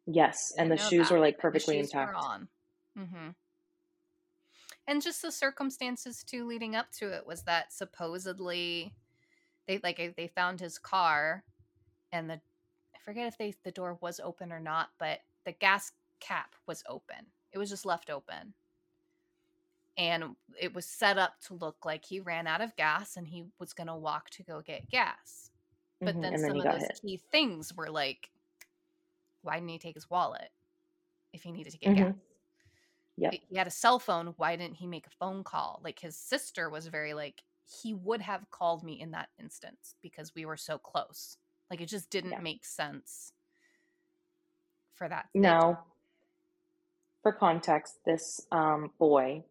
Yes, I and the know shoes that. were like And the perfectly shoes were intact. on. Mm-hmm. And just the circumstances too leading up to it was that supposedly they found his car, and I forget if the door was open or not, but the gas cap was open. It was just left open. And it was set up to look like he ran out of gas and he was going to walk to go get gas. But then And then some he of got those hit. key things were like, why didn't he take his wallet if he needed to get gas? Mm-hmm. Yep. He had a cell phone. Why didn't he make a phone call? Like, his sister was very like, he would have called me in that instance because we were so close. Like, it just didn't Yeah. make sense for that. Now, for context, this boy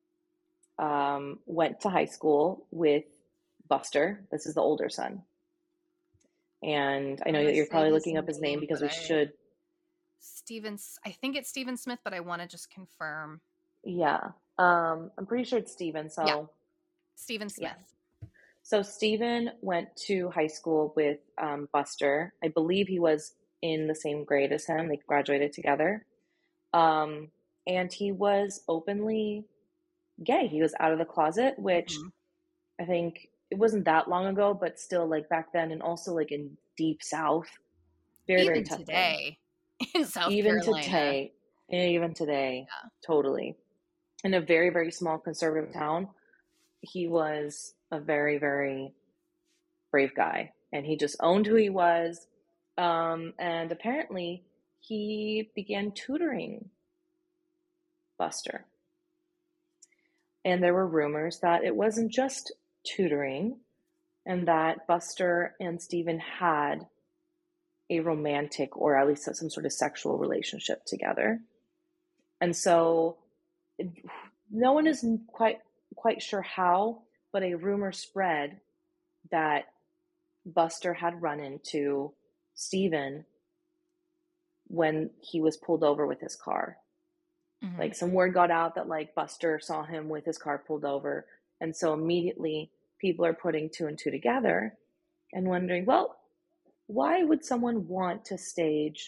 went to high school with Buster. This is the older son. And I know that you're probably looking up his name because we should. I think it's Steven Smith, but I want to just confirm. Yeah. I'm pretty sure it's Steven. So yeah. Steven Smith. Yeah. So Steven went to high school with Buster. I believe he was in the same grade as him. They graduated together. And he was openly gay. He was out of the closet, which I think it wasn't that long ago, but still like back then, and also like in deep South, very tough today in South even Carolina. Even today, yeah. Totally. In a very, very small conservative town, he was a very, very brave guy, and he just owned who he was. And apparently he began tutoring Buster. And there were rumors that it wasn't just tutoring, and that Buster and Steven had a romantic or at least some sort of sexual relationship together. And so no one is quite sure how, but a rumor spread that Buster had run into Steven when he was pulled over with his car. Mm-hmm. Like, some word got out that like Buster saw him with his car pulled over. And so immediately people are putting two and two together and wondering, well, why would someone want to stage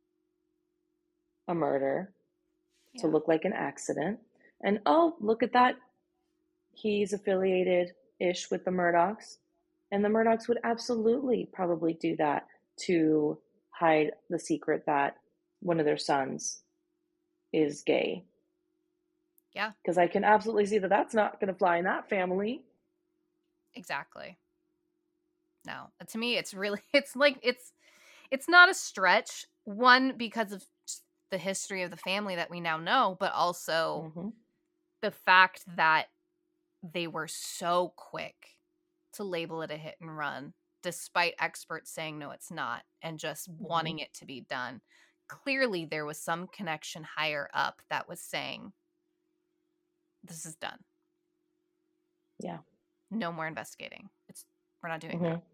a murder to look like an accident? And oh, look at that. He's affiliated-ish with the Murdaughs. And the Murdaughs would absolutely probably do that to hide the secret that one of their sons is gay. Yeah. Because I can absolutely see that that's not going to fly in that family. Exactly. No, to me, it's not a stretch. One, because of the history of the family that we now know, but also the fact that they were so quick to label it a hit and run, despite experts saying, no, it's not, and just wanting it to be done. Clearly, there was some connection higher up that was saying, this is done. Yeah. No more investigating. We're not doing that.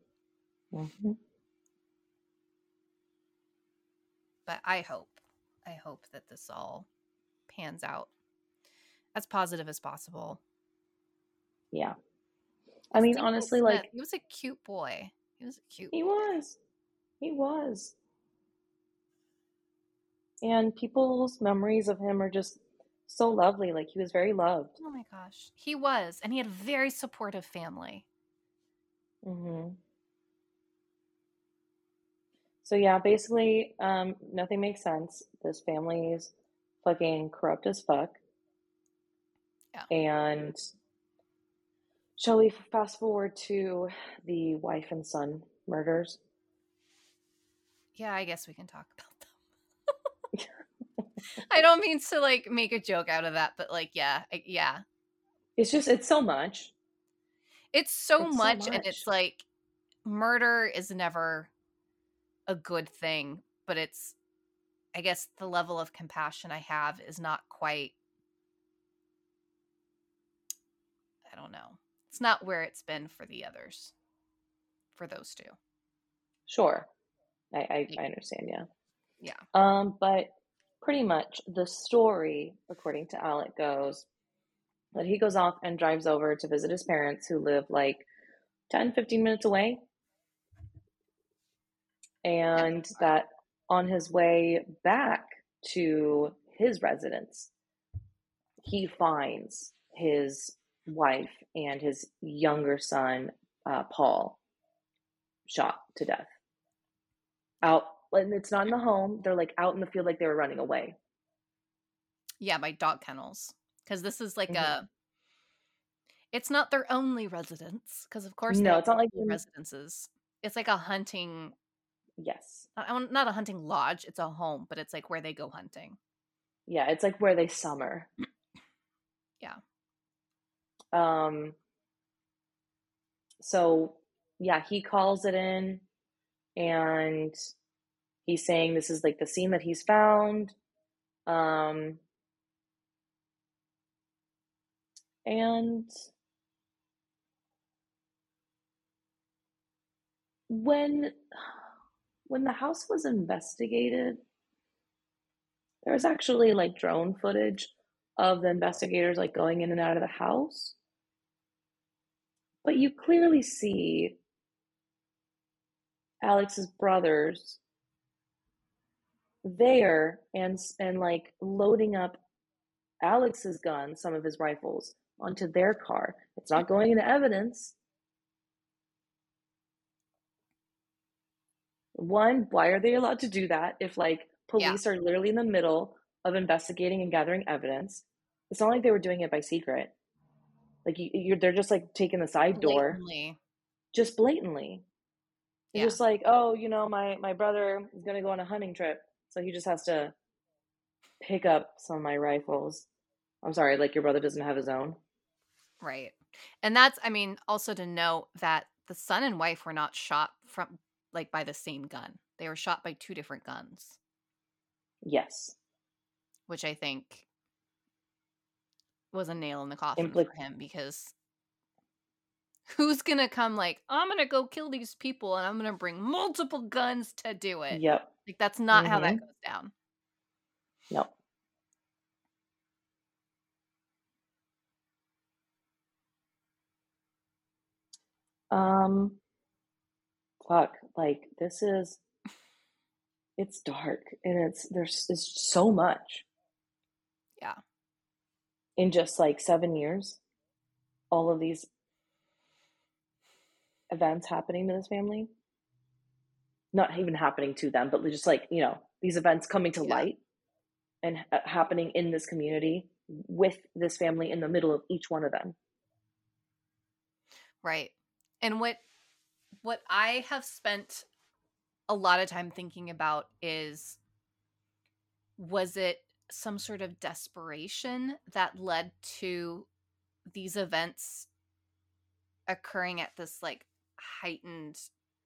But I hope that this all pans out as positive as possible. Yeah. I mean, honestly, Smith, like, he was a cute boy. He was. And people's memories of him are just so lovely. Like, he was very loved. Oh my gosh. He was. And he had a very supportive family. So yeah, basically, nothing makes sense. This family is fucking corrupt as fuck. Yeah. And shall we fast forward to the wife and son murders? Yeah, I guess we can talk about them. I don't mean to like make a joke out of that, but like, yeah. It's so much. It's so much, and it's like, murder is never a good thing, but it's, I guess the level of compassion I have is not quite, I don't know. It's not where it's been for the others, for those two. Sure. I understand, yeah. Yeah. But pretty much the story, according to Alec, goes that he goes off and drives over to visit his parents who live like 10, 15 minutes away. And that on his way back to his residence, he finds his wife and his younger son, Paul, shot to death. Out, and it's not in the home. They're like out in the field, like they were running away. Yeah, by dog kennels. Because this is like Mm-hmm. it's not their only residence. Because of course they No, have it's not like residences. It's like a hunting. yes, Not a hunting lodge. It's a home, but it's like where they go hunting. yeah, it's like where they summer. Yeah. So yeah, he calls it in, and he's saying this is like the scene that he's found. And when the house was investigated, there was actually like drone footage of the investigators like going in and out of the house. But you clearly see Alex's brothers there and like loading up Alex's gun, some of his rifles, onto their car. It's not going into evidence. One, why are they allowed to do that if like police are literally in the middle of investigating and gathering evidence? It's not like they were doing it by secret. Like they're just like taking the side door, just blatantly. They're just like, oh, my brother is gonna go on a hunting trip, so he just has to pick up some of my rifles. I'm sorry, like your brother doesn't have his own. Right. And that's, I mean, also to note that the son and wife were not shot from like by the same gun. They were shot by two different guns. Yes. Which I think was a nail in the coffin for him, because who's going to come like, I'm going to go kill these people and I'm going to bring multiple guns to do it. Yep. Like that's not how that goes down. No. Fuck, like it's dark and there's so much. Yeah. In just like 7 years, all of these events happening to this family. Not even happening to them, but just like, these events coming to light and happening in this community with this family in the middle of each one of them. Right. And what I have spent a lot of time thinking about is, was it some sort of desperation that led to these events occurring at this like heightened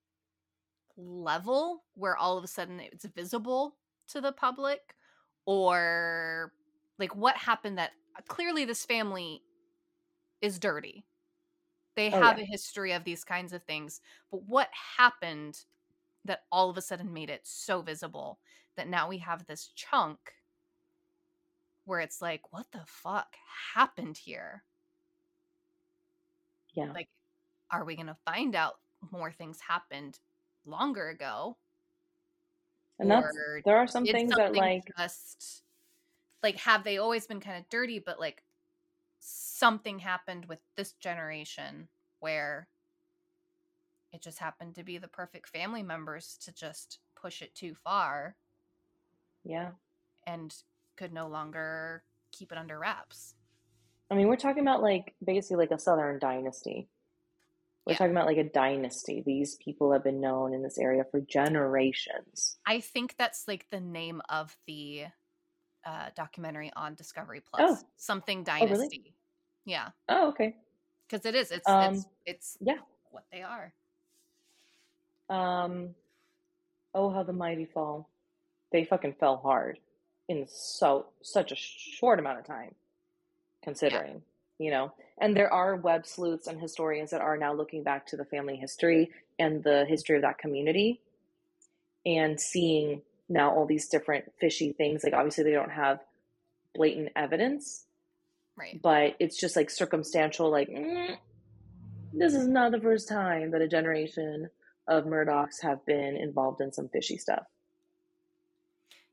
level where all of a sudden it's visible to the public? Or like what happened that clearly this family is dirty? They have a history of these kinds of things, but what happened that all of a sudden made it so visible that now we have this chunk where it's like, what the fuck happened here? Yeah. Like, are we going to find out more things happened longer ago? And there are some things that like, just like, have they always been kind of dirty, but like something happened with this generation where it just happened to be the perfect family members to just push it too far. Yeah. And could no longer keep it under wraps. I mean, we're talking about like basically like a Southern dynasty. We're talking about like a dynasty. These people have been known in this area for generations. I think that's like the name of the documentary on Discovery Plus. Oh. Something Dynasty. Oh, really? Yeah. Oh, okay. Because it is. It's what they are. Oh, how the mighty fall. They fucking fell hard in such a short amount of time, considering, and there are web sleuths and historians that are now looking back to the family history and the history of that community and seeing now all these different fishy things. Like obviously they don't have blatant evidence, right? But it's just like circumstantial, like this is not the first time that a generation of Murdochs have been involved in some fishy stuff.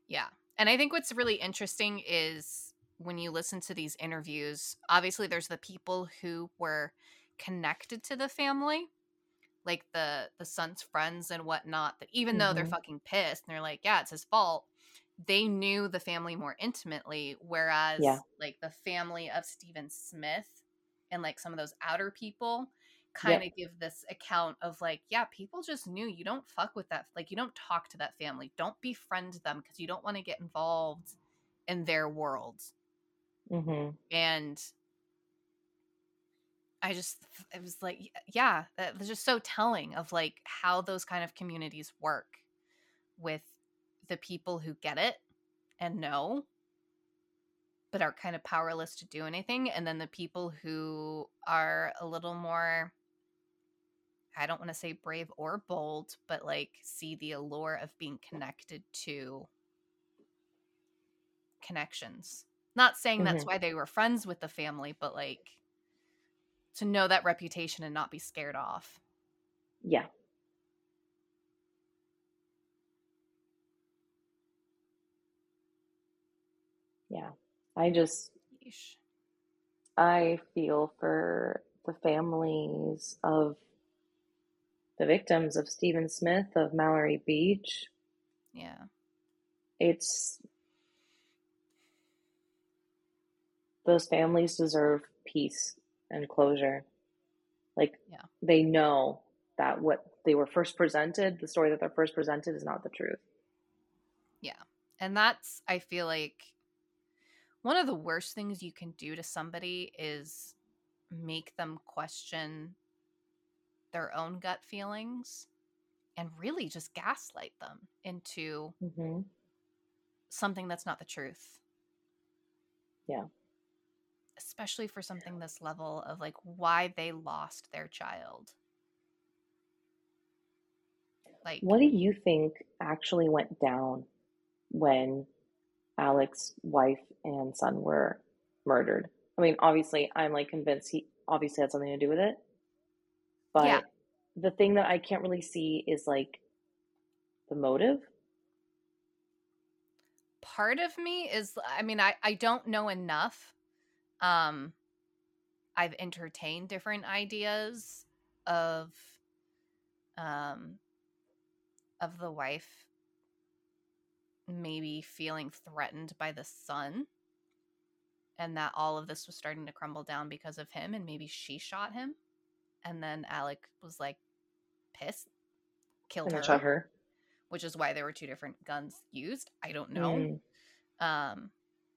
Yeah. And I think what's really interesting is when you listen to these interviews, obviously there's the people who were connected to the family, like the son's friends and whatnot, that even though they're Mm-hmm. fucking pissed and they're like, yeah, it's his fault, they knew the family more intimately. Yeah. Whereas like the family of Stephen Smith and like some of those outer people kind Yep. of give this account of like, yeah, people just knew you don't fuck with that. Like, you don't talk to that family. Don't befriend them because you don't want to get involved in their world. Mm-hmm. And I just, it was like, yeah, that was just so telling of like how those kind of communities work with the people who get it and know, but are kind of powerless to do anything. And then the people who are a little more, I don't want to say brave or bold, but like see the allure of being connected to connections. Not saying that's Mm-hmm. why they were friends with the family, but like to know that reputation and not be scared off. Yeah. Yeah. I just, Yeesh. I feel for the families of the victims of Stephen Smith, of Mallory Beach. Yeah. It's, those families deserve peace and closure. Like, Yeah. they know that what they were first presented, the story that they're first presented, is not the truth. Yeah. And that's, I feel like, one of the worst things you can do to somebody is make them question their own gut feelings and really just gaslight them into Mm-hmm. something that's not the truth, Yeah. especially for something this level of like why they lost their child. Like, What do you think actually went down when Alex's wife and son were murdered? I mean, obviously, I'm like convinced he obviously had something to do with it, yeah, but the thing that I can't really see is like the motive. part of me is, I mean, I don't know enough. Um, I've entertained different ideas of, um, of the wife maybe feeling threatened by the son and that all of this was starting to crumble down because of him and maybe she shot him and then Alec was like pissed, killed And then shot her, her. which is why there were two different guns used. I don't know. Mm, Um,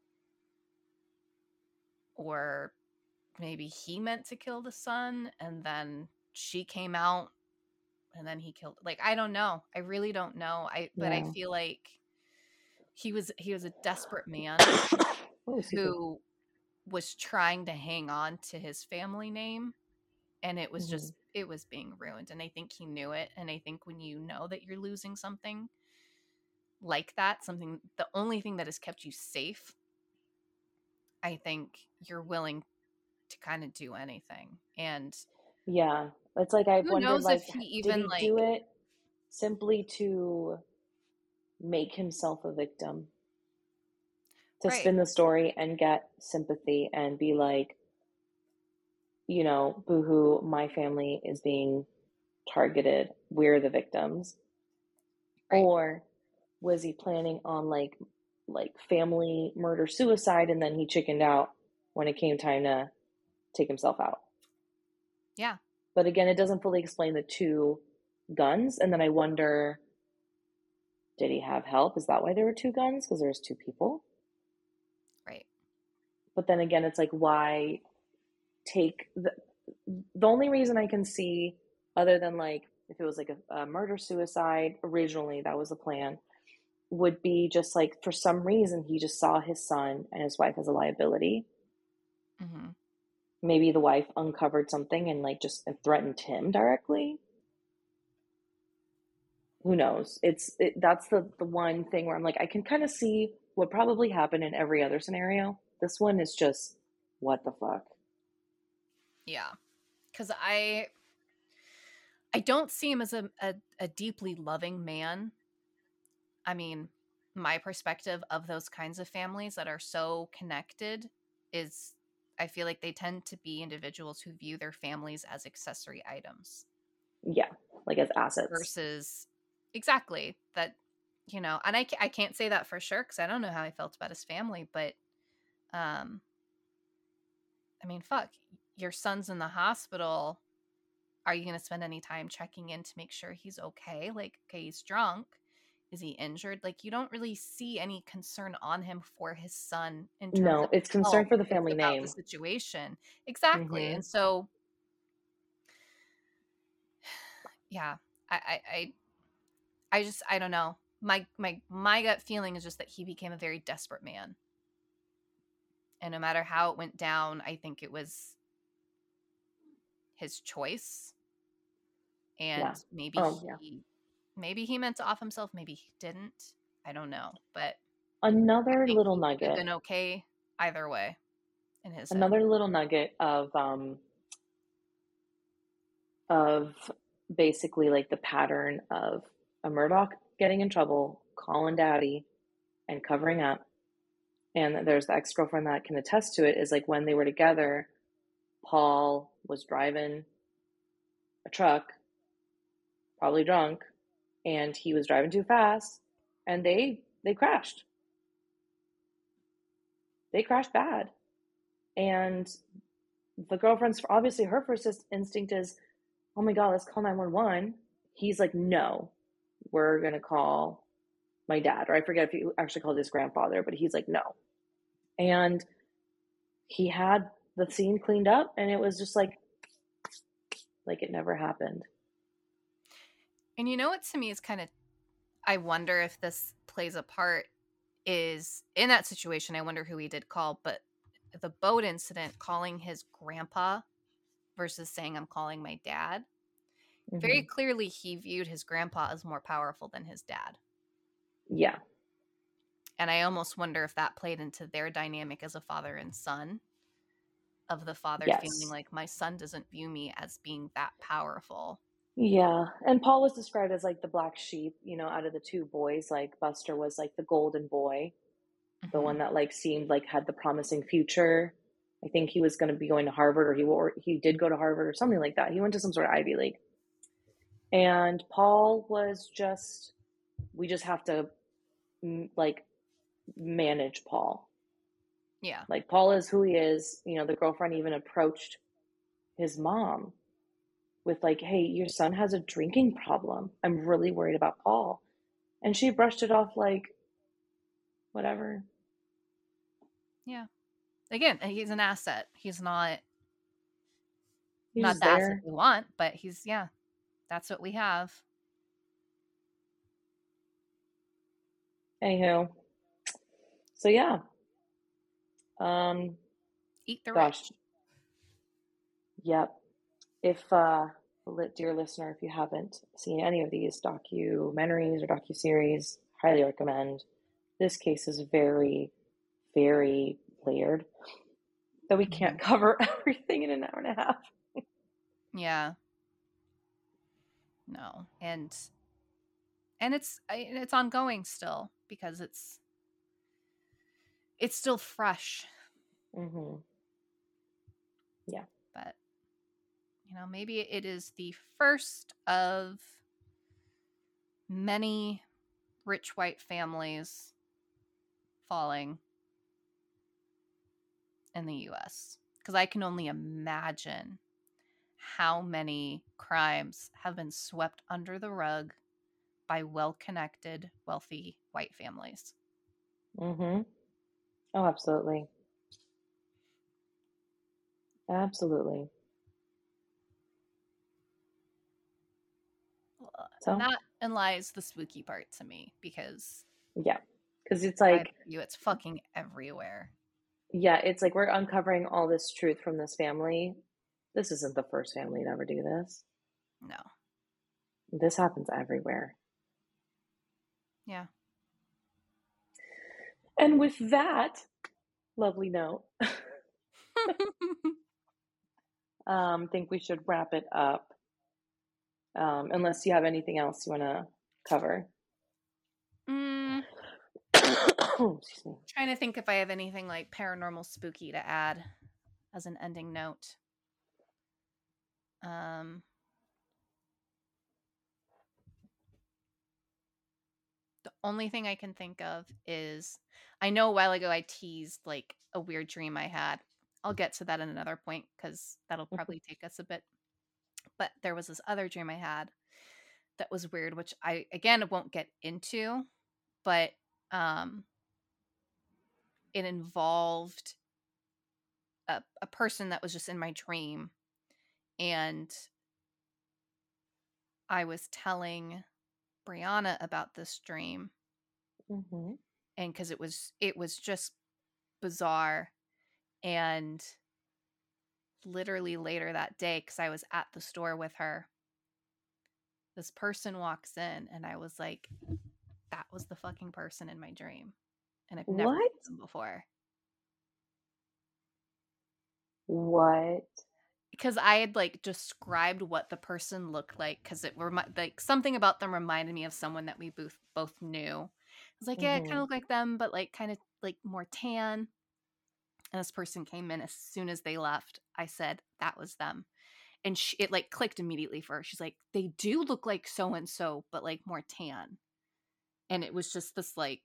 or maybe he meant to kill the son and then she came out and then he killed, like, I don't know. I really don't know. But I yeah. feel like he was a desperate man Oh, excuse me. who was trying to hang on to his family name, and Mm-hmm. it was being ruined, and I think he knew it. And I think when you know that you're losing something like that, something, the only thing that has kept you safe, I think you're willing to kind of do anything. And Yeah. It's like I've who wondered, knows if like, he did even he do like, it simply to make himself a victim, to right, spin the story and get sympathy and be like, you know, boohoo, my family is being targeted. We're the victims. right, Or was he planning on like family murder suicide and then he chickened out when it came time to take himself out? yeah, But again, it doesn't fully explain the two guns. And then I wonder, did he have help? Is that why there were two guns? Because there's two people. right, But then again, it's like, why take the only reason I can see, other than like if it was like a murder suicide originally, that was the plan, would be just like for some reason he just saw his son and his wife as a liability. mm-hmm. Maybe the wife uncovered something and like just threatened him directly. Who knows? That's the one thing where I'm like, I can kind of see what probably happened in every other scenario. This one is just, what the fuck? Yeah, because I don't see him as a deeply loving man. I mean, my perspective of those kinds of families that are so connected is I feel like they tend to be individuals who view their families as accessory items. Yeah, like as assets. Versus, exactly, that, you know, and I can't say that for sure because I don't know how he felt about his family, but, I mean, fuck, your son's in the hospital. Are you going to spend any time checking in to make sure he's okay? Like, okay, he's drunk. Is he injured? Like, you don't really see any concern on him for his son in terms No, of it's his health. concern for the It's family about the name. situation. Exactly. Mm-hmm. And so, yeah, I don't know. My gut feeling is just that he became a very desperate man. And no matter how it went down, I think it was his choice. Yeah. And Oh, yeah. maybe he meant to off himself, maybe he didn't. I don't know. But I Another think little he would have nugget. been okay either way in his head. Another little nugget of basically like the pattern of a Murdaugh getting in trouble, calling daddy, and covering up. And there's the ex-girlfriend that can attest to it, is like when they were together, Paul was driving a truck, probably drunk, and he was driving too fast, and they crashed. They crashed bad. And the girlfriend's, obviously her first instinct is, oh my God, let's call 911. He's like, no, we're going to call my dad. Or I forget if he actually called his grandfather, but he's like, no. And he had the scene cleaned up, and it was just like it never happened. And you know what, to me is kind of, I wonder if this plays a part, is in that situation, I wonder who he did call, but the boat incident, calling his grandpa versus saying I'm calling my dad, very Mm-hmm. clearly he viewed his grandpa as more powerful than his dad. Yeah. And I almost wonder if that played into their dynamic as a father and son, of the father feeling Yes. like my son doesn't view me as being that powerful. Yeah. And Paul was described as like the black sheep, out of the two boys. Like Buster was like the golden boy, the Mm-hmm. one that like seemed like had the promising future. I think he was going to be going to Harvard, or he did go to Harvard or something like that. He went to some sort of Ivy League. And Paul was just, we just have to like manage Paul. Yeah. Like Paul is who he is. The girlfriend even approached his mom with like, hey, your son has a drinking problem. I'm really worried about Paul. And she brushed it off like, whatever. Yeah. Again, he's an asset. He's not He's just the asset there. we want, but he's, yeah, that's what we have. Anywho. So yeah. Eat the Gosh. rich. Yep. If dear listener, if you haven't seen any of these documentaries or docuseries, highly recommend. This case is very, very layered, that we can't cover everything in an hour and a half. Yeah. No. And it's ongoing still because it's still fresh. Mm-hmm. Yeah. But maybe it is the first of many rich white families falling in the US, because I can only imagine how many crimes have been swept under the rug by well-connected, wealthy white families. Mm-hmm. Oh, absolutely. Absolutely. And So, that lies the spooky part to me, because yeah. Because it's I like, view it's fucking everywhere. yeah, it's like we're uncovering all this truth from this family. This isn't the first family to ever do this. No. This happens everywhere. Yeah. And with that lovely note, think we should wrap it up. Unless you have anything else you want to cover. Excuse me. Trying to think if I have anything like paranormal spooky to add as an ending note. The only thing I can think of is, I know a while ago I teased like a weird dream I had. I'll get to that in another point because that'll probably take us a bit. But there was this other dream I had that was weird, which I, again, won't get into, but it involved a person that was just in my dream. And I was telling Brianna about this dream. Mm-hmm. And because it was just bizarre. And literally later that day, because I was at the store with her, this person walks in and I was like, that was the fucking person in my dream. And I've never seen them before. What? Because I had like described what the person looked like, because it like something about them reminded me of someone that we both knew. I was like, yeah, it kind of looked like them, but like kind of like more tan. And this person came in as soon as they left. I said that was them, and it like clicked immediately for her. She's like, they do look like so and so, but like more tan. And it was just this like,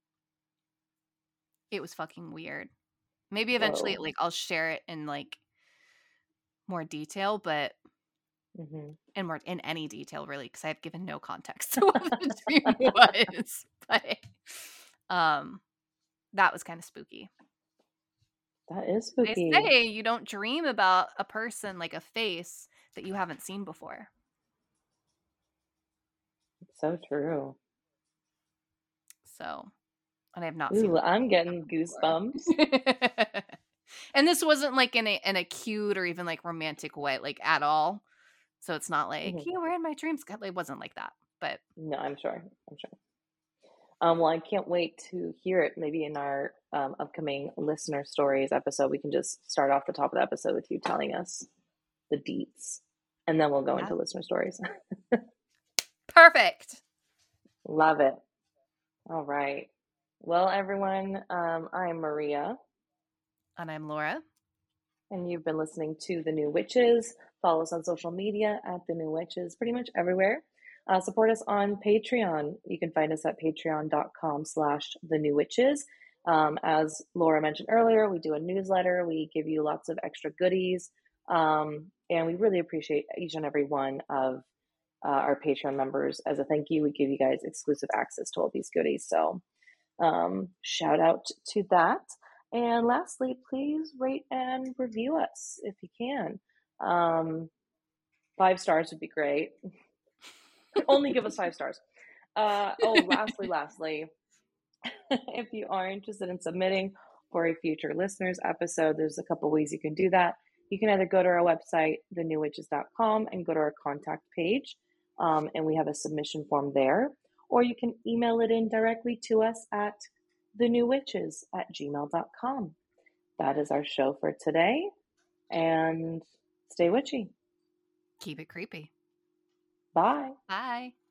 it was fucking weird. Maybe eventually, like I'll share it in like more detail, but and more in any detail really, because I've given no context to what the dream was. But that was kind of spooky. That is spooky. They say you don't dream about a person, like a face, that you haven't seen before. It's so true. So, and I have not seen. I'm getting goosebumps. And this wasn't like in a cute or even like romantic way, like at all. So it's not like, you were in my dreams. It wasn't like that. But no, I'm sure. Well, I can't wait to hear it. Maybe in our upcoming listener stories episode, we can just start off the top of the episode with you telling us the deets, and then we'll go into listener stories. Perfect. Love it. All right. Well, everyone, I'm Maria. And I'm Laura. And you've been listening to The New Witches. Follow us on social media at The New Witches, pretty much everywhere. Support us on Patreon. You can find us at patreon.com/thenewwitches. As Laura mentioned earlier, we do a newsletter. We give you lots of extra goodies. And we really appreciate each and every one of our Patreon members. As a thank you, we give you guys exclusive access to all these goodies. So shout out to that. And lastly, please rate and review us if you can. 5 stars would be great. Only give us 5 stars. Lastly, if you are interested in submitting for a future listeners episode, there's a couple ways you can do that. You can either go to our website, thenewwitches.com, and go to our contact page, and we have a submission form there. Or you can email it in directly to us at thenewwitches@gmail.com. That is our show for today. And stay witchy. Keep it creepy. Bye. Bye.